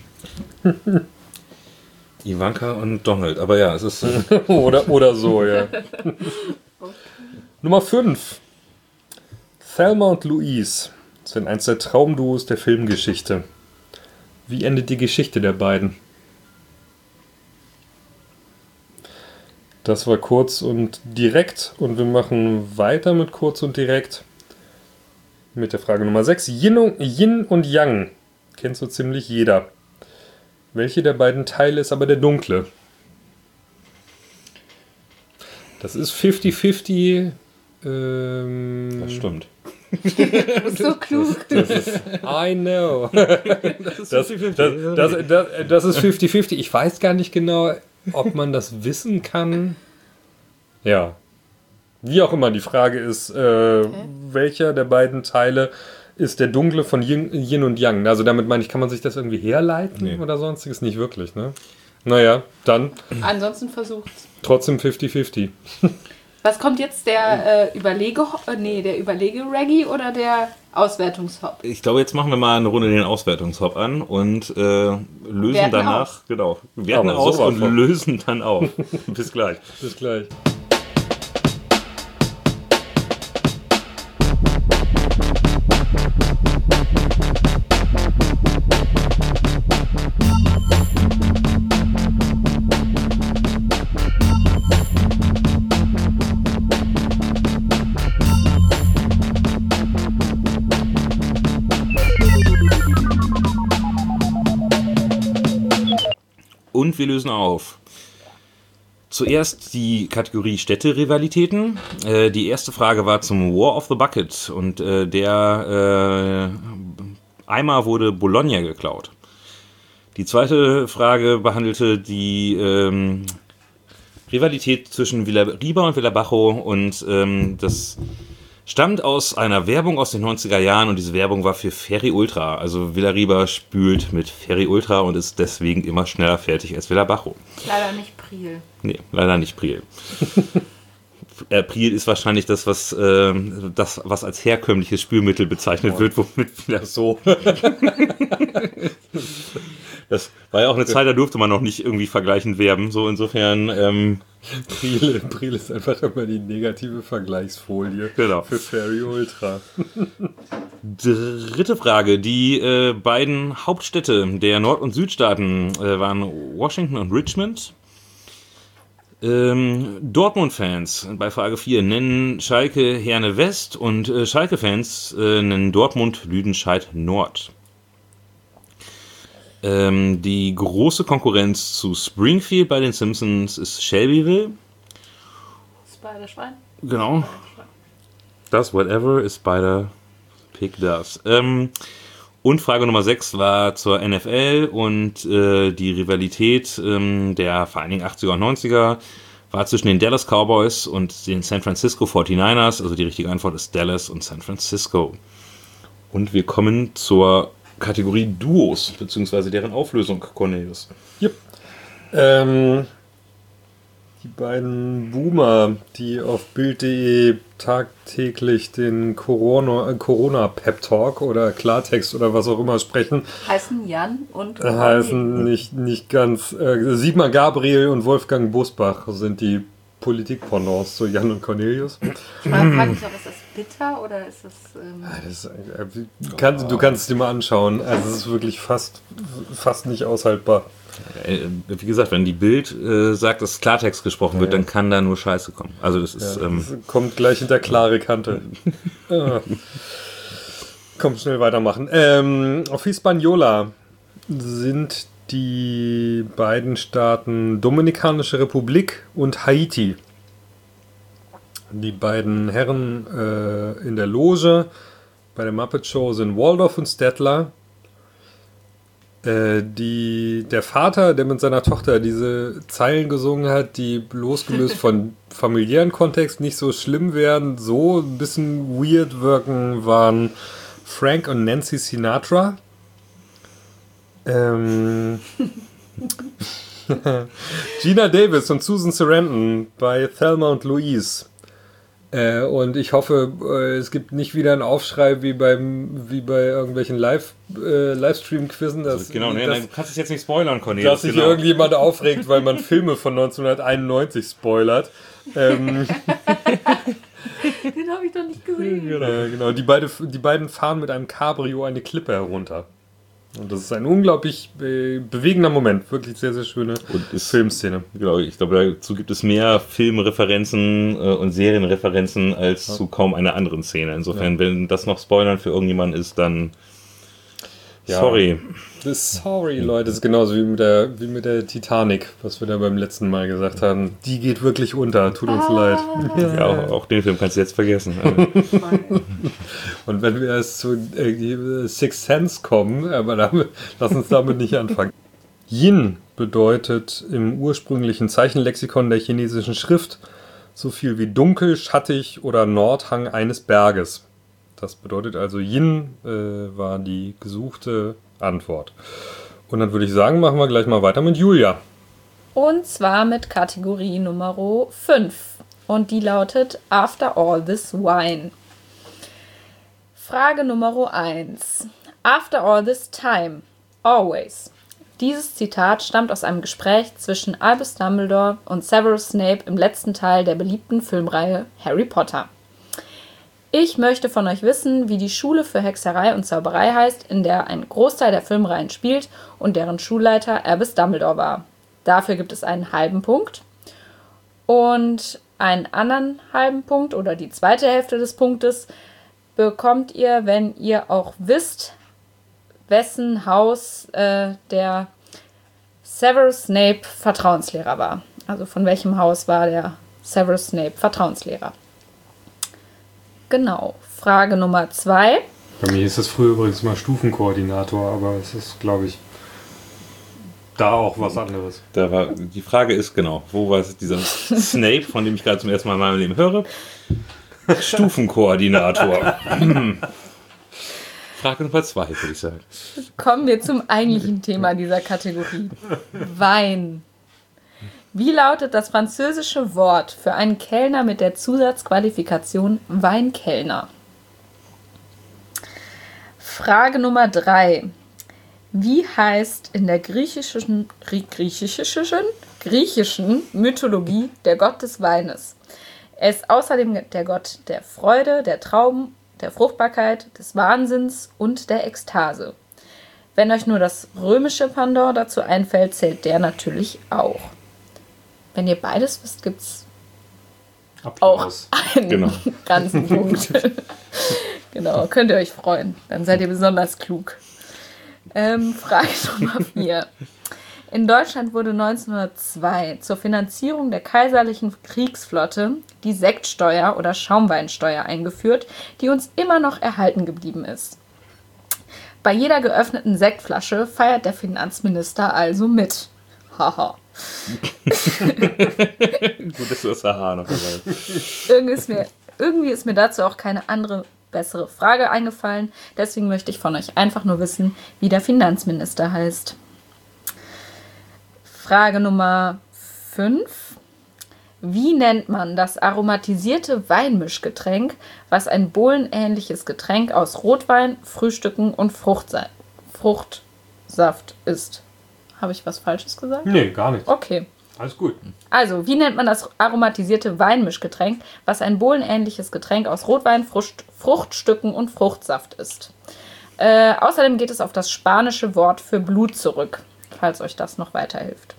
Ivanka und Donald, aber ja, es ist... oder so, ja. Okay. Nummer 5. Thelma und Louise sind eins der Traumduos der Filmgeschichte. Wie endet die Geschichte der beiden? Das war kurz und direkt und wir machen weiter mit kurz und direkt mit der Frage Nummer 6. Yin und Yang kennt so ziemlich jeder. Welche der beiden Teile ist aber der dunkle? Das ist 50-50. Das stimmt. Du bist so klug. I know. Das ist 50-50. Das ist 50-50. Ich weiß gar nicht genau, ob man das wissen kann. Ja. Wie auch immer, die Frage ist, welcher der beiden Teile ist der dunkle von Yin und Yang? Also damit meine ich, kann man sich das irgendwie herleiten oder sonstiges? Nicht wirklich, ne? Naja, dann Ansonsten versucht's. trotzdem 50-50. Was kommt jetzt, der Überlege-Reggae oder der Auswertungshop? Ich glaube, jetzt machen wir mal eine Runde den Auswertungshop an und lösen Werten danach, aus. genau, werten Aber aus sowas und von. lösen dann auf. Bis gleich. Bis gleich. Und wir lösen auf. Zuerst die Kategorie Städte-Rivalitäten. Die erste Frage war zum War of the Bucket und der Eimer wurde Bologna geklaut. Die zweite Frage behandelte die Rivalität zwischen Villariba und Villabajo und das stammt aus einer Werbung aus den 90er Jahren und diese Werbung war für Ferry Ultra. Also Villariba spült mit Ferry Ultra und ist deswegen immer schneller fertig als Villabajo. Leider nicht Priel. Nee, leider nicht Priel. Priel ist wahrscheinlich das, was als herkömmliches Spülmittel bezeichnet wird, womit wieder so. Das war ja auch eine Zeit, da durfte man noch nicht irgendwie vergleichend werben. So insofern. Priel ist einfach immer die negative Vergleichsfolie für Ferry Ultra. Dritte Frage. Die beiden Hauptstädte der Nord- und Südstaaten waren Washington und Richmond. Dortmund-Fans bei Frage 4 nennen Schalke Herne West und Schalke-Fans nennen Dortmund Lüdenscheid Nord. Die große Konkurrenz zu Springfield bei den Simpsons ist Shelbyville. Spider-Schwein. Genau. Das whatever a spider pig does. Und Frage Nummer 6 war zur NFL und die Rivalität der vor allen Dingen 80er und 90er war zwischen den Dallas Cowboys und den San Francisco 49ers. Also die richtige Antwort ist Dallas und San Francisco. Und wir kommen zur Kategorie Duos, beziehungsweise deren Auflösung, Cornelius. Yep. Die beiden Boomer, die auf Bild.de tagtäglich den Corona-Pep-Talk oder Klartext oder was auch immer sprechen, Heißen Jan und heißen nicht ganz. Sigmar Gabriel und Wolfgang Busbach sind die Politik-Pendants zu Jan und Cornelius. Ich frage mich auch, ist das bitter oder ist das... Du kannst es dir mal anschauen. Also es ist wirklich fast nicht aushaltbar. Wie gesagt, wenn die Bild sagt, dass Klartext gesprochen wird, dann kann da nur Scheiße kommen. Also das ist... das kommt gleich hinter klare Kante. Komm, schnell weitermachen. Auf Hispaniola sind die beiden Staaten Dominikanische Republik und Haiti. Die beiden Herren in der Loge bei der Muppet Show sind Waldorf und Stettler. Der Vater, der mit seiner Tochter diese Zeilen gesungen hat, die losgelöst von familiären Kontext nicht so schlimm werden, so ein bisschen weird wirken, waren Frank und Nancy Sinatra. Gina Davis und Susan Sarandon bei Thelma und Louise. Und ich hoffe, es gibt nicht wieder einen Aufschrei wie bei irgendwelchen Livestream-Quizzen. Genau, du kannst es jetzt nicht spoilern, Cornelius. Dass sich irgendjemand aufregt, weil man Filme von 1991 spoilert. Den habe ich doch nicht gesehen. Genau. Die beiden fahren mit einem Cabrio eine Klippe herunter. Und das ist ein unglaublich bewegender Moment. Wirklich sehr, sehr schöne Filmszene. Genau, ich glaube, dazu gibt es mehr Filmreferenzen und Serienreferenzen als zu kaum einer anderen Szene. Insofern, wenn das noch Spoilern für irgendjemanden ist, dann sorry. Sorry, Leute. Das ist genauso wie mit der Titanic, was wir da beim letzten Mal gesagt haben. Die geht wirklich unter. Tut uns leid. Ja, auch den Film kannst du jetzt vergessen. Und wenn wir erst zu Sixth Sense kommen, aber lass uns damit nicht anfangen. Yin bedeutet im ursprünglichen Zeichenlexikon der chinesischen Schrift so viel wie dunkel, schattig oder Nordhang eines Berges. Das bedeutet also, Yin war die gesuchte Antwort. Und dann würde ich sagen, machen wir gleich mal weiter mit Julia. Und zwar mit Kategorie Nummer 5. Und die lautet After All This Wine. Frage Nummer 1. After all this time, always. Dieses Zitat stammt aus einem Gespräch zwischen Albus Dumbledore und Severus Snape im letzten Teil der beliebten Filmreihe Harry Potter. Ich möchte von euch wissen, wie die Schule für Hexerei und Zauberei heißt, in der ein Großteil der Filmreihen spielt und deren Schulleiter Albus Dumbledore war. Dafür gibt es einen halben Punkt. Und einen anderen halben Punkt oder die zweite Hälfte des Punktes bekommt ihr, wenn ihr auch wisst, wessen Haus der Severus Snape Vertrauenslehrer war. Also von welchem Haus war der Severus Snape Vertrauenslehrer. Genau. Frage Nummer 2. Bei mir ist das früher übrigens mal Stufenkoordinator, aber es ist, glaube ich, da auch was anderes. Die Frage ist genau, wo war dieser Snape, von dem ich gerade zum ersten Mal in meinem Leben höre? Stufenkoordinator. Frage Nummer 2, würde ich sagen. Kommen wir zum eigentlichen Thema dieser Kategorie. Wein. Wie lautet das französische Wort für einen Kellner mit der Zusatzqualifikation Weinkellner? Frage Nummer 3. Wie heißt in der griechischen Mythologie der Gott des Weines? Er ist außerdem der Gott der Freude, der Trauben, der Fruchtbarkeit, des Wahnsinns und der Ekstase. Wenn euch nur das römische Pendant dazu einfällt, zählt der natürlich auch. Wenn ihr beides wisst, gibt es auch einen ganzen Punkt. Genau, könnt ihr euch freuen. Dann seid ihr besonders klug. Frage Nummer 4. In Deutschland wurde 1902 zur Finanzierung der kaiserlichen Kriegsflotte die Sektsteuer oder Schaumweinsteuer eingeführt, die uns immer noch erhalten geblieben ist. Bei jeder geöffneten Sektflasche feiert der Finanzminister also mit. Haha. Gut, dass du das Haha noch weißt. Irgendwie ist mir dazu auch keine andere bessere Frage eingefallen. Deswegen möchte ich von euch einfach nur wissen, wie der Finanzminister heißt. Frage Nummer 5. Wie nennt man das aromatisierte Weinmischgetränk, was ein bohlenähnliches Getränk aus Rotwein, Frühstücken und Fruchtsaft ist? Habe ich was Falsches gesagt? Nee, gar nicht. Okay. Alles gut. Also, wie nennt man das aromatisierte Weinmischgetränk, was ein bohlenähnliches Getränk aus Rotwein, Fruchtstücken und Fruchtsaft ist? Außerdem geht es auf das spanische Wort für Blut zurück, falls euch das noch weiterhilft.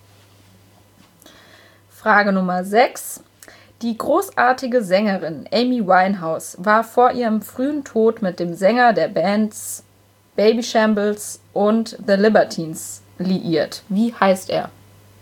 Frage Nummer 6. Die großartige Sängerin Amy Winehouse war vor ihrem frühen Tod mit dem Sänger der Bands Babyshambles und The Libertines liiert. Wie heißt er?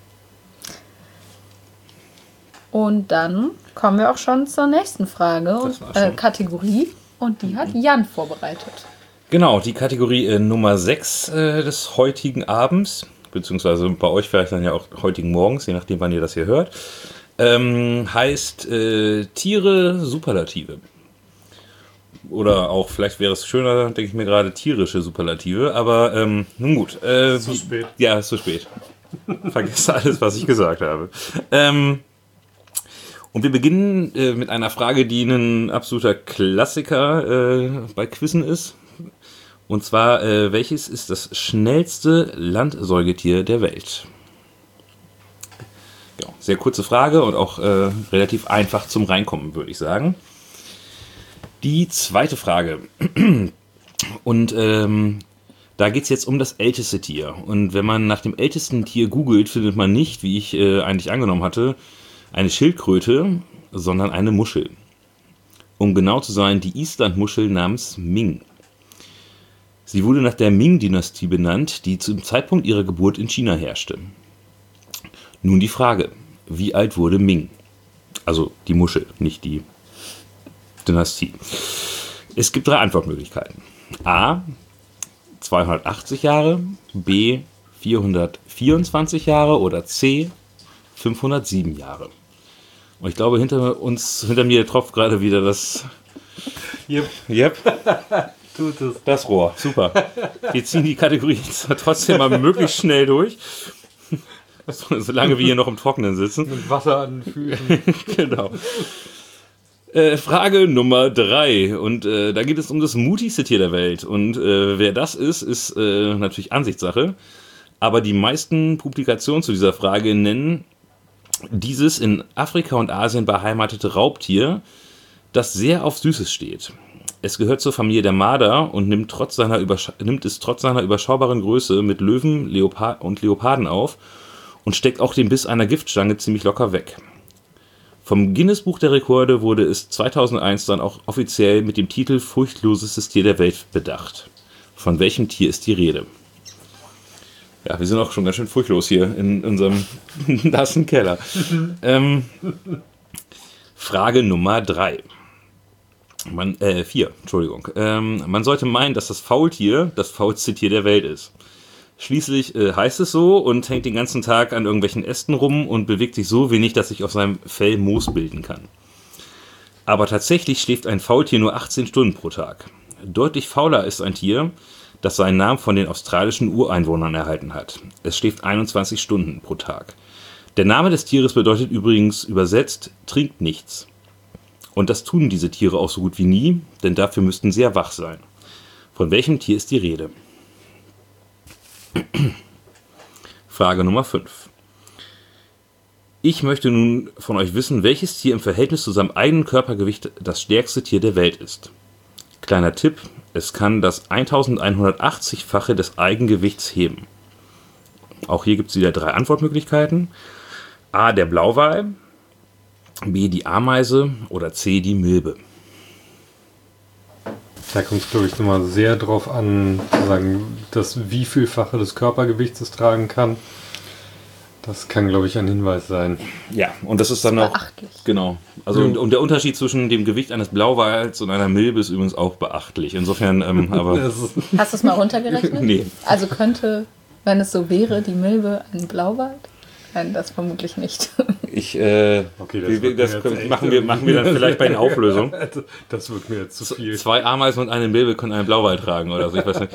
Und dann kommen wir auch schon zur nächsten Frage und Kategorie. Und die hat Jan vorbereitet. Genau, die Kategorie Nummer 6 des heutigen Abends, beziehungsweise bei euch vielleicht dann ja auch heutigen Morgens, je nachdem, wann ihr das hier hört, heißt Tiere Superlative. Oder auch, vielleicht wäre es schöner, denke ich mir gerade, tierische Superlative, aber nun gut. Zu spät. Ja, ist zu spät. Vergesst alles, was ich gesagt habe. Und wir beginnen mit einer Frage, die ein absoluter Klassiker bei Quizzen ist. Und zwar, welches ist das schnellste Landsäugetier der Welt? Ja, sehr kurze Frage und auch relativ einfach zum Reinkommen, würde ich sagen. Die zweite Frage. Und da geht es jetzt um das älteste Tier. Und wenn man nach dem ältesten Tier googelt, findet man nicht, wie ich eigentlich angenommen hatte, eine Schildkröte, sondern eine Muschel. Um genau zu sein, die Islandmuschel namens Ming. Sie wurde nach der Ming-Dynastie benannt, die zum Zeitpunkt ihrer Geburt in China herrschte. Nun die Frage, wie alt wurde Ming? Also die Muschel, nicht die Dynastie. Es gibt 3 Antwortmöglichkeiten. A. 280 Jahre, B. 424 Jahre oder C. 507 Jahre. Und ich glaube, hinter mir tropft gerade wieder das... Yep. Tut es. Das Rohr. Super. Wir ziehen die Kategorie trotzdem mal möglichst schnell durch. Solange wir hier noch im Trockenen sitzen. Mit Wasser an den Füßen. Genau. Frage Nummer 3. Und da geht es um das mutigste Tier der Welt. Und wer das ist natürlich Ansichtssache. Aber die meisten Publikationen zu dieser Frage nennen dieses in Afrika und Asien beheimatete Raubtier, das sehr auf Süßes steht. Es gehört zur Familie der Marder und nimmt es trotz seiner überschaubaren Größe mit Löwen und Leoparden auf und steckt auch den Biss einer Giftschlange ziemlich locker weg. Vom Guinness-Buch der Rekorde wurde es 2001 dann auch offiziell mit dem Titel Furchtlosestes Tier der Welt bedacht. Von welchem Tier ist die Rede? Ja, wir sind auch schon ganz schön furchtlos hier in unserem nassen Keller. Frage Nummer 4, Entschuldigung. Man sollte meinen, dass das Faultier das faulste Tier der Welt ist. Schließlich heißt es so und hängt den ganzen Tag an irgendwelchen Ästen rum und bewegt sich so wenig, dass sich auf seinem Fell Moos bilden kann. Aber tatsächlich schläft ein Faultier nur 18 Stunden pro Tag. Deutlich fauler ist ein Tier, das seinen Namen von den australischen Ureinwohnern erhalten hat. Es schläft 21 Stunden pro Tag. Der Name des Tieres bedeutet übrigens übersetzt, trinkt nichts. Und das tun diese Tiere auch so gut wie nie, denn dafür müssten sie ja wach sein. Von welchem Tier ist die Rede? Frage Nummer 5. Ich möchte nun von euch wissen, welches Tier im Verhältnis zu seinem eigenen Körpergewicht das stärkste Tier der Welt ist. Kleiner Tipp, es kann das 1180-fache des Eigengewichts heben. Auch hier gibt es wieder 3 Antwortmöglichkeiten. A, der Blauwal, B, die Ameise oder C, die Milbe. Da kommt es, glaube ich, nochmal sehr drauf an, zu sagen, dass wie vielfache des Körpergewichts es tragen kann. Das kann, glaube ich, ein Hinweis sein. Ja, und das ist dann auch... Beachtlich. Genau. Also und der Unterschied zwischen dem Gewicht eines Blauwals und einer Milbe ist übrigens auch beachtlich. Insofern, aber... Hast du es mal runtergerechnet? Nee. Also könnte, wenn es so wäre, die Milbe ein Blauwal? Nein, das vermutlich nicht. Okay, das machen wir dann vielleicht bei den Auflösungen. Das wird mir jetzt zu viel. 2 Ameisen und eine Milbe können einen Blauwal tragen oder so, ich weiß nicht.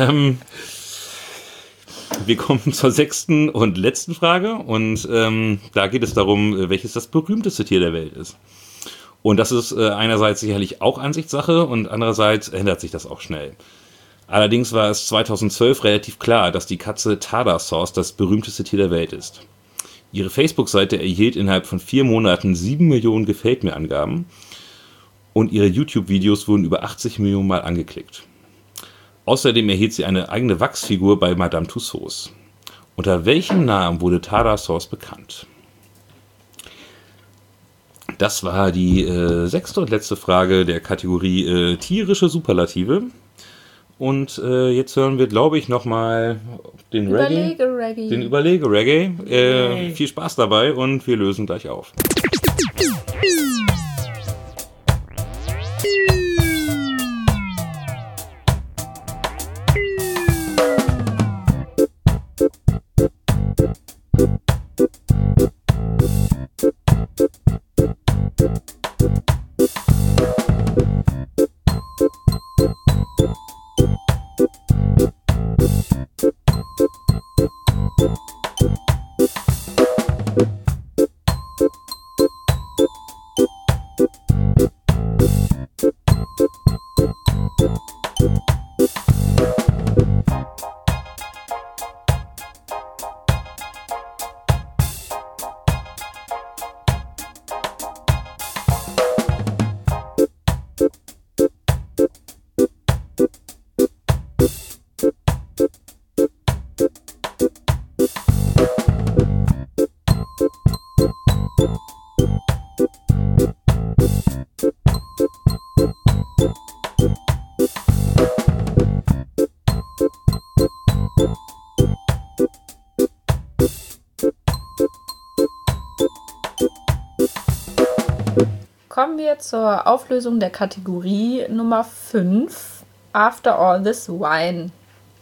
Wir kommen zur 6. und letzten Frage und da geht es darum, welches das berühmteste Tier der Welt ist. Und das ist einerseits sicherlich auch Ansichtssache und andererseits ändert sich das auch schnell. Allerdings war es 2012 relativ klar, dass die Katze Tardarsos das berühmteste Tier der Welt ist. Ihre Facebook-Seite erhielt innerhalb von 4 Monaten 7 Millionen Gefällt-mir-Angaben und ihre YouTube-Videos wurden über 80 Millionen Mal angeklickt. Außerdem erhielt sie eine eigene Wachsfigur bei Madame Tussauds. Unter welchem Namen wurde Tardarsos bekannt? Das war die 6. und letzte Frage der Kategorie tierische Superlative. Und jetzt hören wir, glaube ich, nochmal den Überlege-Reggae. Den Überlege-Reggae. Viel Spaß dabei und wir lösen gleich auf. Kommen wir zur Auflösung der Kategorie Nummer 5, After All This Wine.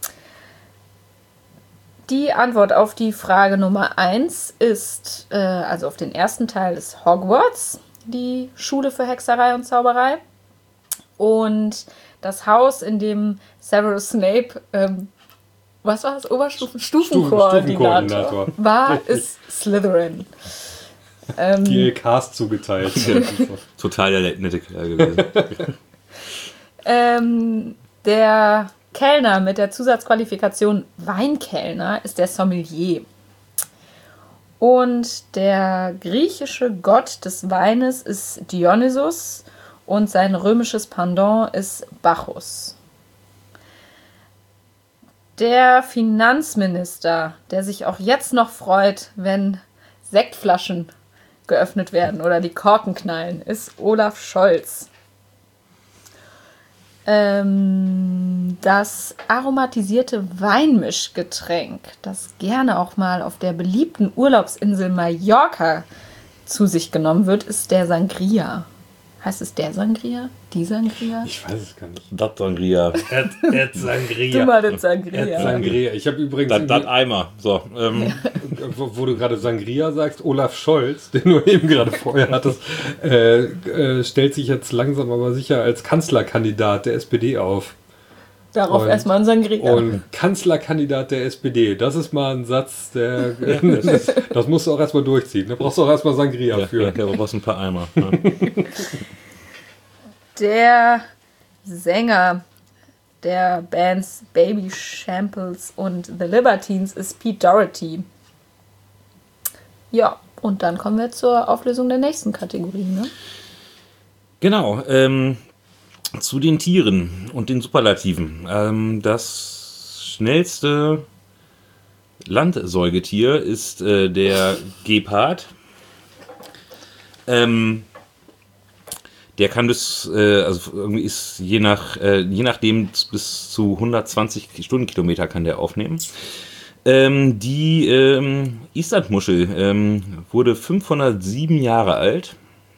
Die Antwort auf die Frage Nummer 1 ist, also auf den ersten Teil ist Hogwarts, die Schule für Hexerei und Zauberei. Und das Haus, in dem Severus Snape, was war das? Stufenkoordinator war, ist Slytherin. Die LKs zugeteilt. Total der nette Kerl gewesen. Der Kellner mit der Zusatzqualifikation Weinkellner ist der Sommelier. Und der griechische Gott des Weines ist Dionysus und sein römisches Pendant ist Bacchus. Der Finanzminister, der sich auch jetzt noch freut, wenn Sektflaschen geöffnet werden oder die Korken knallen, ist Olaf Scholz. Das aromatisierte Weinmischgetränk, das gerne auch mal auf der beliebten Urlaubsinsel Mallorca zu sich genommen wird, ist der Sangria. Heißt es der Sangria? Die Sangria? Ich weiß es gar nicht. Das Sangria. Ed Sangria. Du mal den Sangria. Ed Sangria. Ich habe übrigens... Das Eimer. So, wo du gerade Sangria sagst, Olaf Scholz, den du eben gerade vorher hattest, stellt sich jetzt langsam aber sicher als Kanzlerkandidat der SPD auf. Darauf erstmal ein Sangria. Und Kanzlerkandidat der SPD, das ist mal ein Satz, der das musst du auch erstmal durchziehen. Da brauchst du auch erstmal Sangria für. Ja, du brauchst ein paar Eimer. Ja. Der Sänger der Bands Baby Shambles und The Libertines ist Pete Doherty. Ja, und dann kommen wir zur Auflösung der nächsten Kategorie, ne? Genau, zu den Tieren und den Superlativen. Das schnellste Landsäugetier ist der Gepard. Der kann also irgendwie ist je nachdem bis zu 120 Stundenkilometer kann der aufnehmen. Die Islandmuschel wurde 507 Jahre alt.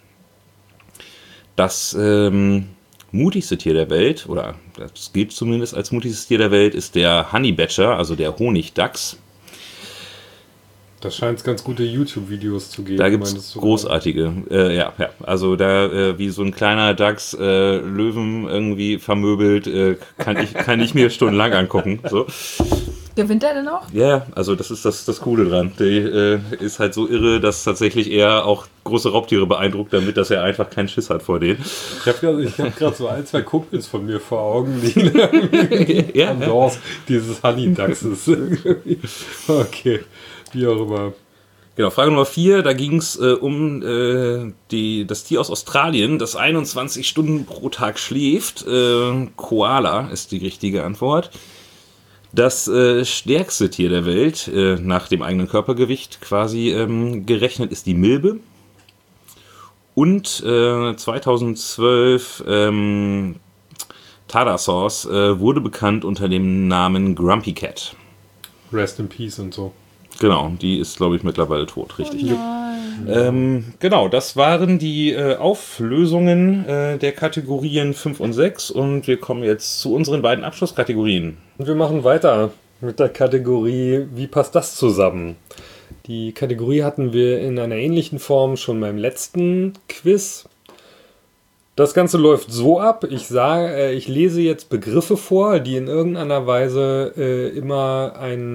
Das mutigste Tier der Welt, oder das gilt zumindest als mutigstes Tier der Welt, ist der Honey Badger, also der Honigdachs. Da scheint es ganz gute YouTube-Videos zu geben. Da gibt es großartige. Ja, also da wie so ein kleiner Dachs Löwen irgendwie vermöbelt, kann ich mir stundenlang angucken. So. Gewinnt er denn auch? Ja, also das ist das Coole dran. Der ist halt so irre, dass tatsächlich eher auch große Raubtiere beeindruckt, damit dass er einfach keinen Schiss hat vor denen. Ich hab gerade so 1, 2 Kumpels von mir vor Augen, die ja. dieses Honey-Dachses. Okay, wie auch immer. Genau, Frage Nummer 4, da ging es um das Tier aus Australien, das 21 Stunden pro Tag schläft. Koala ist die richtige Antwort. Das stärkste Tier der Welt, nach dem eigenen Körpergewicht quasi gerechnet, ist die Milbe. Und 2012 Tartar Sauce wurde bekannt unter dem Namen Grumpy Cat. Rest in Peace und so. Genau, die ist, glaube ich, mittlerweile tot, richtig. Oh Genau, das waren die Auflösungen der Kategorien 5 und 6 und wir kommen jetzt zu unseren beiden Abschlusskategorien. Und wir machen weiter mit der Kategorie, wie passt das zusammen? Die Kategorie hatten wir in einer ähnlichen Form schon beim letzten Quiz. Das Ganze läuft so ab, ich lese jetzt Begriffe vor, die in irgendeiner Weise immer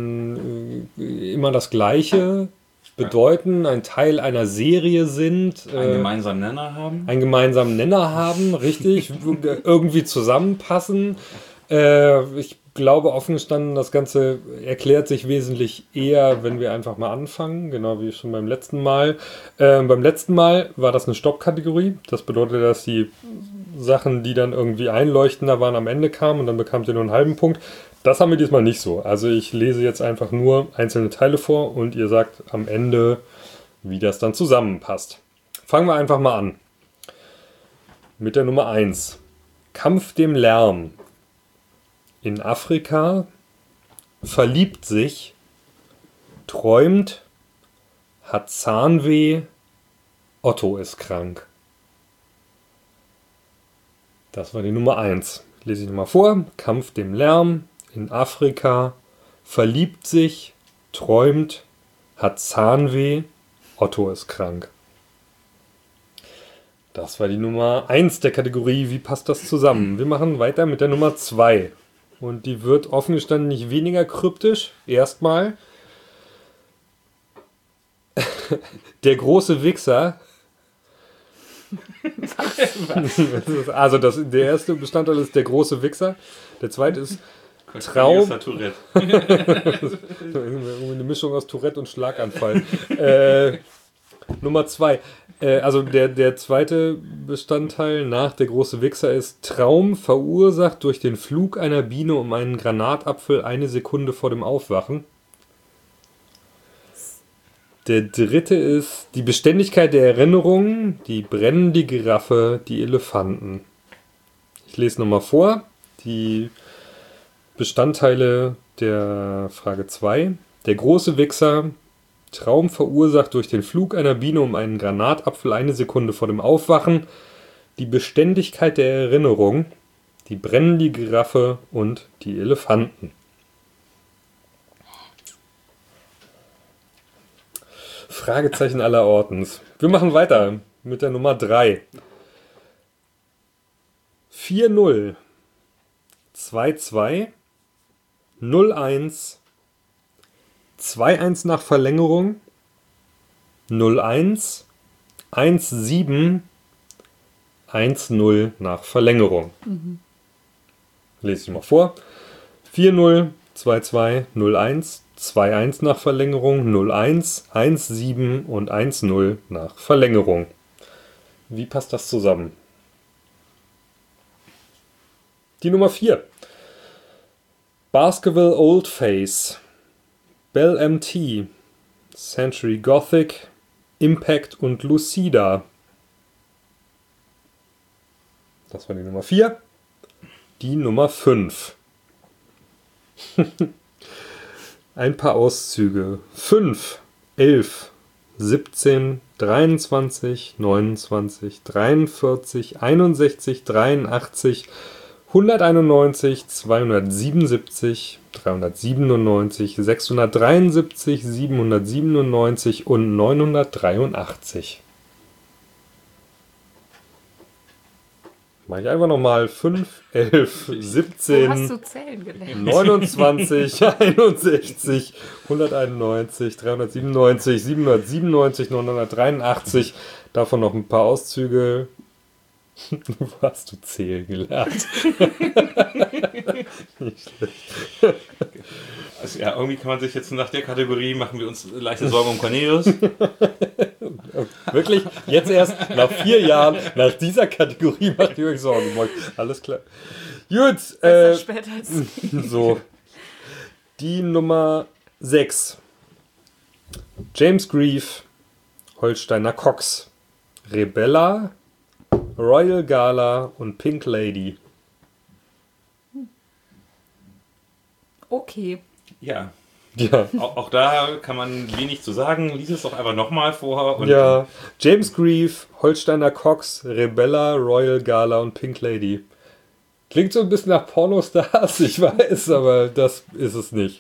das Gleiche bedeuten, ein Teil einer Serie sind. Einen gemeinsamen Nenner haben. Einen gemeinsamen Nenner haben, richtig, irgendwie zusammenpassen. Ich glaube, offen gestanden, das Ganze erklärt sich wesentlich eher, wenn wir einfach mal anfangen, genau wie schon beim letzten Mal. Beim letzten Mal war das eine Stoppkategorie. Das bedeutet, dass die Sachen, die dann irgendwie einleuchtender waren, am Ende kamen und dann bekamt ihr nur einen halben Punkt. Das haben wir diesmal nicht so. Also ich lese jetzt einfach nur einzelne Teile vor und ihr sagt am Ende, wie das dann zusammenpasst. Fangen wir einfach mal an. Mit der Nummer 1. Kampf dem Lärm. In Afrika, verliebt sich, träumt, hat Zahnweh, Otto ist krank. Das war die Nummer 1. Lese ich nochmal vor. Kampf dem Lärm, in Afrika, verliebt sich, träumt, hat Zahnweh, Otto ist krank. Das war die Nummer 1 der Kategorie, wie passt das zusammen? Wir machen weiter mit der Nummer 2. Und die wird offen gestanden nicht weniger kryptisch. Erstmal. Der große Wichser. Also der erste Bestandteil ist der große Wichser. Der zweite ist Traum. Eine Mischung aus Tourette und Schlaganfall. Nummer 2. Also der zweite Bestandteil nach der große Wichser ist Traum verursacht durch den Flug einer Biene um einen Granatapfel 1 Sekunde vor dem Aufwachen. Der dritte ist die Beständigkeit der Erinnerungen, die brennende Giraffe, die Elefanten. Ich lese nochmal vor. Die Bestandteile der Frage 2. Der große Wichser. Traum verursacht durch den Flug einer Biene um einen Granatapfel 1 Sekunde vor dem Aufwachen, die Beständigkeit der Erinnerung, die brennende Giraffe und die Elefanten. Fragezeichen aller Ordens. Wir machen weiter mit der Nummer 3. 4-0, 2-2, 0-1, 2-1 nach Verlängerung, 0-1, 1-7, 1-0 nach Verlängerung. Lese ich mal vor. 4-0, 2-2, 0-1, 2-1 nach Verlängerung, 0-1, 1-7 und 1-0 nach Verlängerung. Wie passt das zusammen? Die Nummer 4. Baskerville Old Face, Bell MT, Century Gothic, Impact und Lucida. Das war die Nummer 4. Die Nummer 5. Ein paar Auszüge. 5, 11, 17, 23, 29, 43, 61, 83, 191, 277, 397, 673, 797 und 983. Mach ich einfach nochmal 5, 11, 17, Wo hast du zählen gelernt? 29, 61, 191, 397, 797, 983. Davon noch ein paar Auszüge. Wo hast du zählen gelernt? Nicht schlecht. Also ja, irgendwie kann man sich jetzt nach der Kategorie, machen wir uns leichte Sorgen um Cornelius. Wirklich? Jetzt erst nach 4 Jahren, nach dieser Kategorie macht ihr euch Sorgen. Alles klar. Gut. Besser später als So. Die Nummer 6. James Grief, Holsteiner Cox, Rebella, Royal Gala und Pink Lady. Okay. Ja. Ja. Auch da kann man wenig zu sagen. Lies es doch einfach nochmal vor. Und Ja, James Grief, Holsteiner Cox, Rebella, Royal Gala und Pink Lady. Klingt so ein bisschen nach Pornostars, ich weiß, aber das ist es nicht.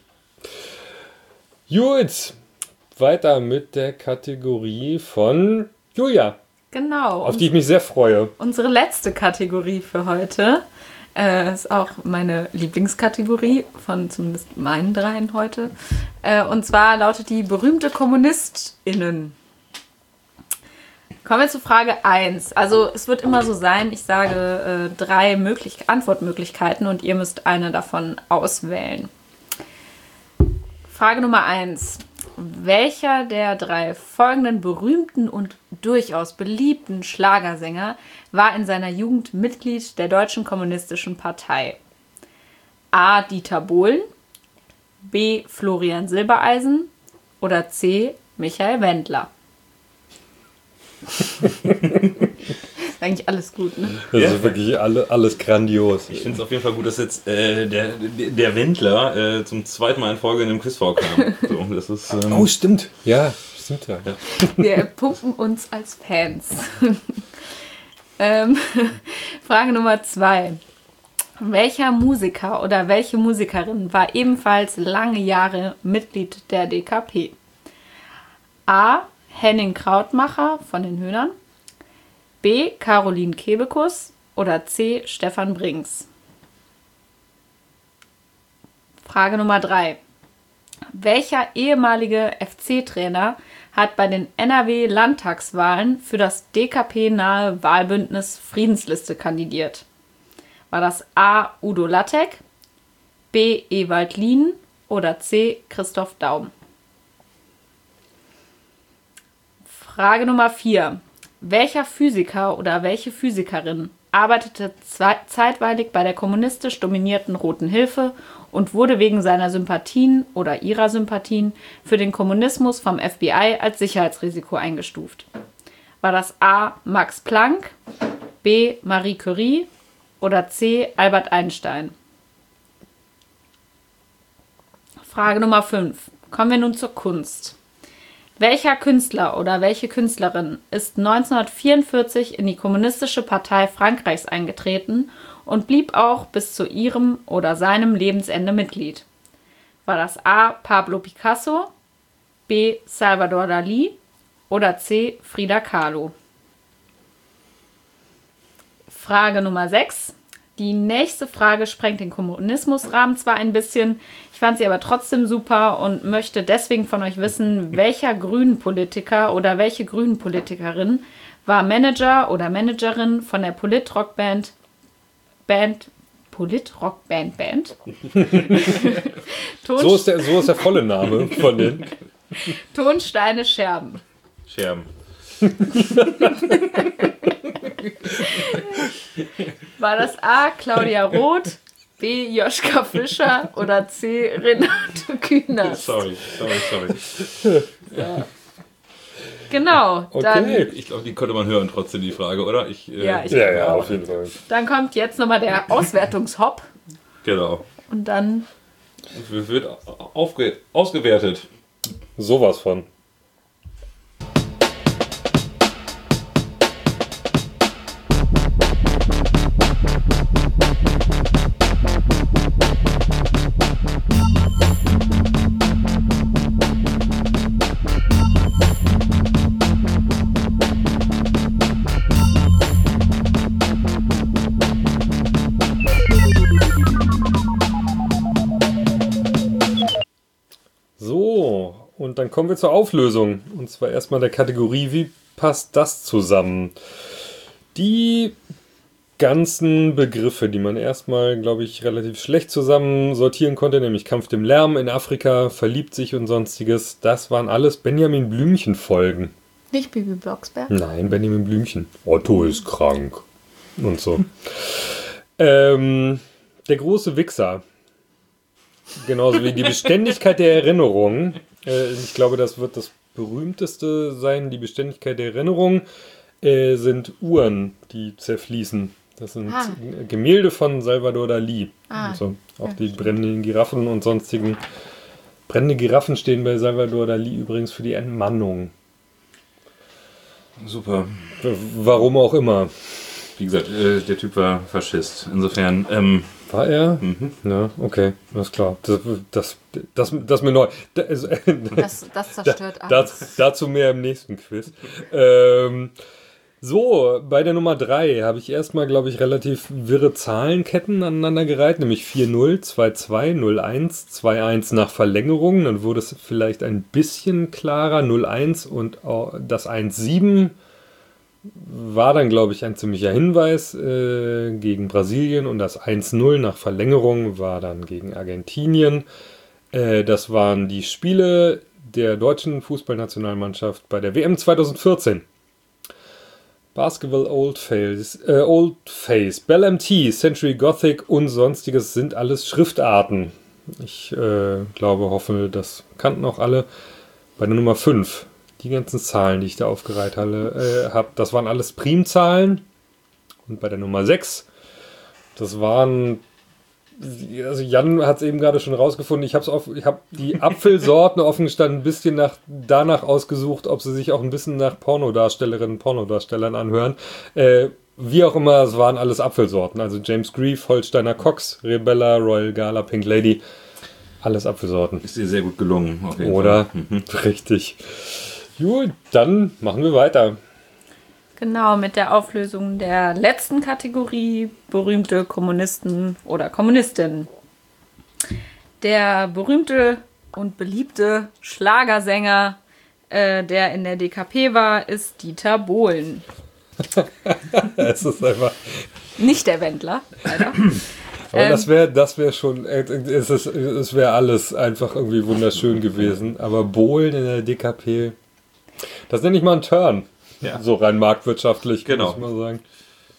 Gut, weiter mit der Kategorie von Julia, Genau. auf die ich mich sehr freue. Unsere letzte Kategorie für heute ist auch meine Lieblingskategorie von zumindest meinen dreien heute. Und zwar lautet die berühmte KommunistInnen. Kommen wir zu Frage 1. Also es wird immer so sein, ich sage 3 Antwortmöglichkeiten und ihr müsst eine davon auswählen. Frage Nummer 1. Welcher der 3 folgenden berühmten und durchaus beliebten Schlagersänger war in seiner Jugend Mitglied der Deutschen Kommunistischen Partei? A. Dieter Bohlen, B. Florian Silbereisen oder C. Michael Wendler? Ist eigentlich alles gut, ne? Das ist wirklich alles grandios. ich finde es auf jeden Fall gut, dass jetzt der Wendler zum zweiten Mal in Folge in einem Quiz vorkam. So, das ist, Oh, stimmt. Ja, stimmt ja. Wir pumpen uns als Fans. Frage Nummer 2. Welcher Musiker oder welche Musikerin war ebenfalls lange Jahre Mitglied der DKP? A. Henning Krautmacher von den Höhnern, B. Caroline Kebekus oder C. Stefan Brings? Frage Nummer 3. Welcher ehemalige FC-Trainer hat bei den NRW-Landtagswahlen für das DKP-nahe Wahlbündnis Friedensliste kandidiert? War das A. Udo Lattek, B. Ewald Lien oder C. Christoph Daum? Frage Nummer 4. Welcher Physiker oder welche Physikerin arbeitete zeitweilig bei der kommunistisch dominierten Roten Hilfe und wurde wegen seiner Sympathien oder ihrer Sympathien für den Kommunismus vom FBI als Sicherheitsrisiko eingestuft? War das A. Max Planck, B. Marie Curie oder C. Albert Einstein? Frage Nummer 5. Kommen wir nun zur Kunst. Welcher Künstler oder welche Künstlerin ist 1944 in die Kommunistische Partei Frankreichs eingetreten und blieb auch bis zu ihrem oder seinem Lebensende Mitglied? War das A. Pablo Picasso, B. Salvador Dalí oder C. Frida Kahlo? Frage Nummer 6. Die nächste Frage sprengt den Kommunismusrahmen zwar ein bisschen, ich fand sie aber trotzdem super und möchte deswegen von euch wissen, welcher Grünen-Politiker oder welche Grünen-Politikerin war Manager oder Managerin von der Politrock-Band So ist der volle Name von den Tonsteine Scherben. War das A. Claudia Roth, B. Joschka Fischer oder C. Renate Künast? Sorry. Ja. Genau. Okay. Dann, Ich glaube, die konnte man hören trotzdem, die Frage, oder? Ja, auf jeden Fall. Dann kommt jetzt nochmal der Auswertungshopp Genau. und dann Wird ausgewertet. Sowas von. Und dann kommen wir zur Auflösung. Und zwar erstmal der Kategorie, wie passt das zusammen? Die ganzen Begriffe, die man erstmal, glaube ich, relativ schlecht zusammen sortieren konnte, nämlich Kampf dem Lärm in Afrika, Verliebt sich und sonstiges, das waren alles Benjamin Blümchen-Folgen. nicht Bibi Blocksberg. Nein, Benjamin Blümchen. Otto ist krank. Und so. Der große Wichser. Genauso wie die Beständigkeit der Erinnerung. Ich glaube, das wird das berühmteste sein. Die Beständigkeit der Erinnerung sind Uhren, die zerfließen. Das sind Gemälde von Salvador Dalí. Also auch die brennenden Giraffen und sonstigen. Brennende Giraffen stehen bei Salvador Dalí übrigens für die Entmannung. Super. Warum auch immer. Wie gesagt, der Typ war Faschist. Insofern. War er? Ja, okay, alles klar. Das mir neu. Das zerstört alles. Dazu mehr im nächsten Quiz. So, bei der Nummer 3 habe ich erstmal, glaube ich, relativ wirre Zahlenketten aneinandergereiht, nämlich 4-0, 2-2, 0-1, 2-1 nach Verlängerung. Dann wurde es vielleicht ein bisschen klarer, 0-1 und das 1-7 war dann, glaube ich, ein ziemlicher Hinweis gegen Brasilien und das 1-0 nach Verlängerung war dann gegen Argentinien. Das waren die Spiele der deutschen Fußballnationalmannschaft bei der WM 2014. Basketball Old Face, Bell MT, Century Gothic und sonstiges sind alles Schriftarten. Ich hoffe, das kannten auch alle. Bei der Nummer 5, die ganzen Zahlen, die ich da aufgereiht habe, das waren alles Primzahlen. Und bei der Nummer 6, das waren, also Jan hat es eben gerade schon rausgefunden, ich habe die Apfelsorten offen gestanden, ein bisschen danach ausgesucht, ob sie sich auch ein bisschen nach Pornodarstellerinnen und Pornodarstellern anhören. Wie auch immer, es waren alles Apfelsorten. Also James Grief, Holsteiner Cox, Rebella, Royal Gala, Pink Lady. Alles Apfelsorten. Ist dir sehr gut gelungen. Auf jeden Oder? Fall. Richtig. Gut, dann machen wir weiter. Genau, mit der Auflösung der letzten Kategorie, berühmte Kommunisten oder Kommunistinnen. Der berühmte und beliebte Schlagersänger, der in der DKP war, ist Dieter Bohlen. Es ist einfach... Nicht der Wendler, leider. Aber das wäre schon... Es wäre alles einfach irgendwie wunderschön gewesen. Aber Bohlen in der DKP... Das nenne ich mal einen Turn. Ja. So rein marktwirtschaftlich, genau. Muss ich mal sagen.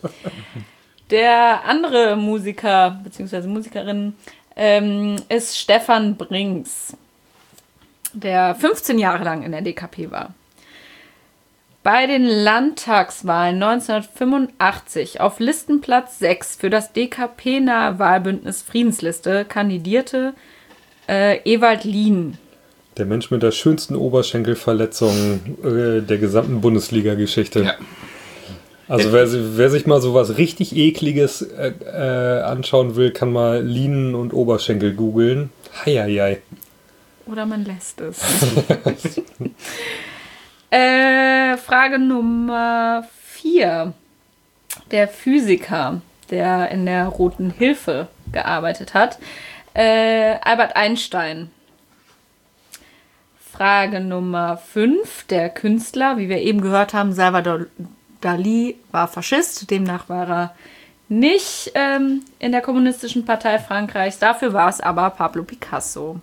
Der andere Musiker bzw. Musikerin ist Stefan Brinks, der 15 Jahre lang in der DKP war. Bei den Landtagswahlen 1985 auf Listenplatz 6 für das DKP-nahe Wahlbündnis Friedensliste kandidierte Ewald Lien. Der Mensch mit der schönsten Oberschenkelverletzung der gesamten Bundesliga-Geschichte. Ja. Also wer sich mal sowas richtig Ekliges anschauen will, kann mal Linen und Oberschenkel googeln. Heieiei. Oder man lässt es. Frage Nummer 4. Der Physiker, der in der Roten Hilfe gearbeitet hat, Albert Einstein. Frage Nummer 5. Der Künstler, wie wir eben gehört haben, Salvador Dalí war Faschist, demnach war er nicht in der Kommunistischen Partei Frankreichs, dafür war es aber Pablo Picasso.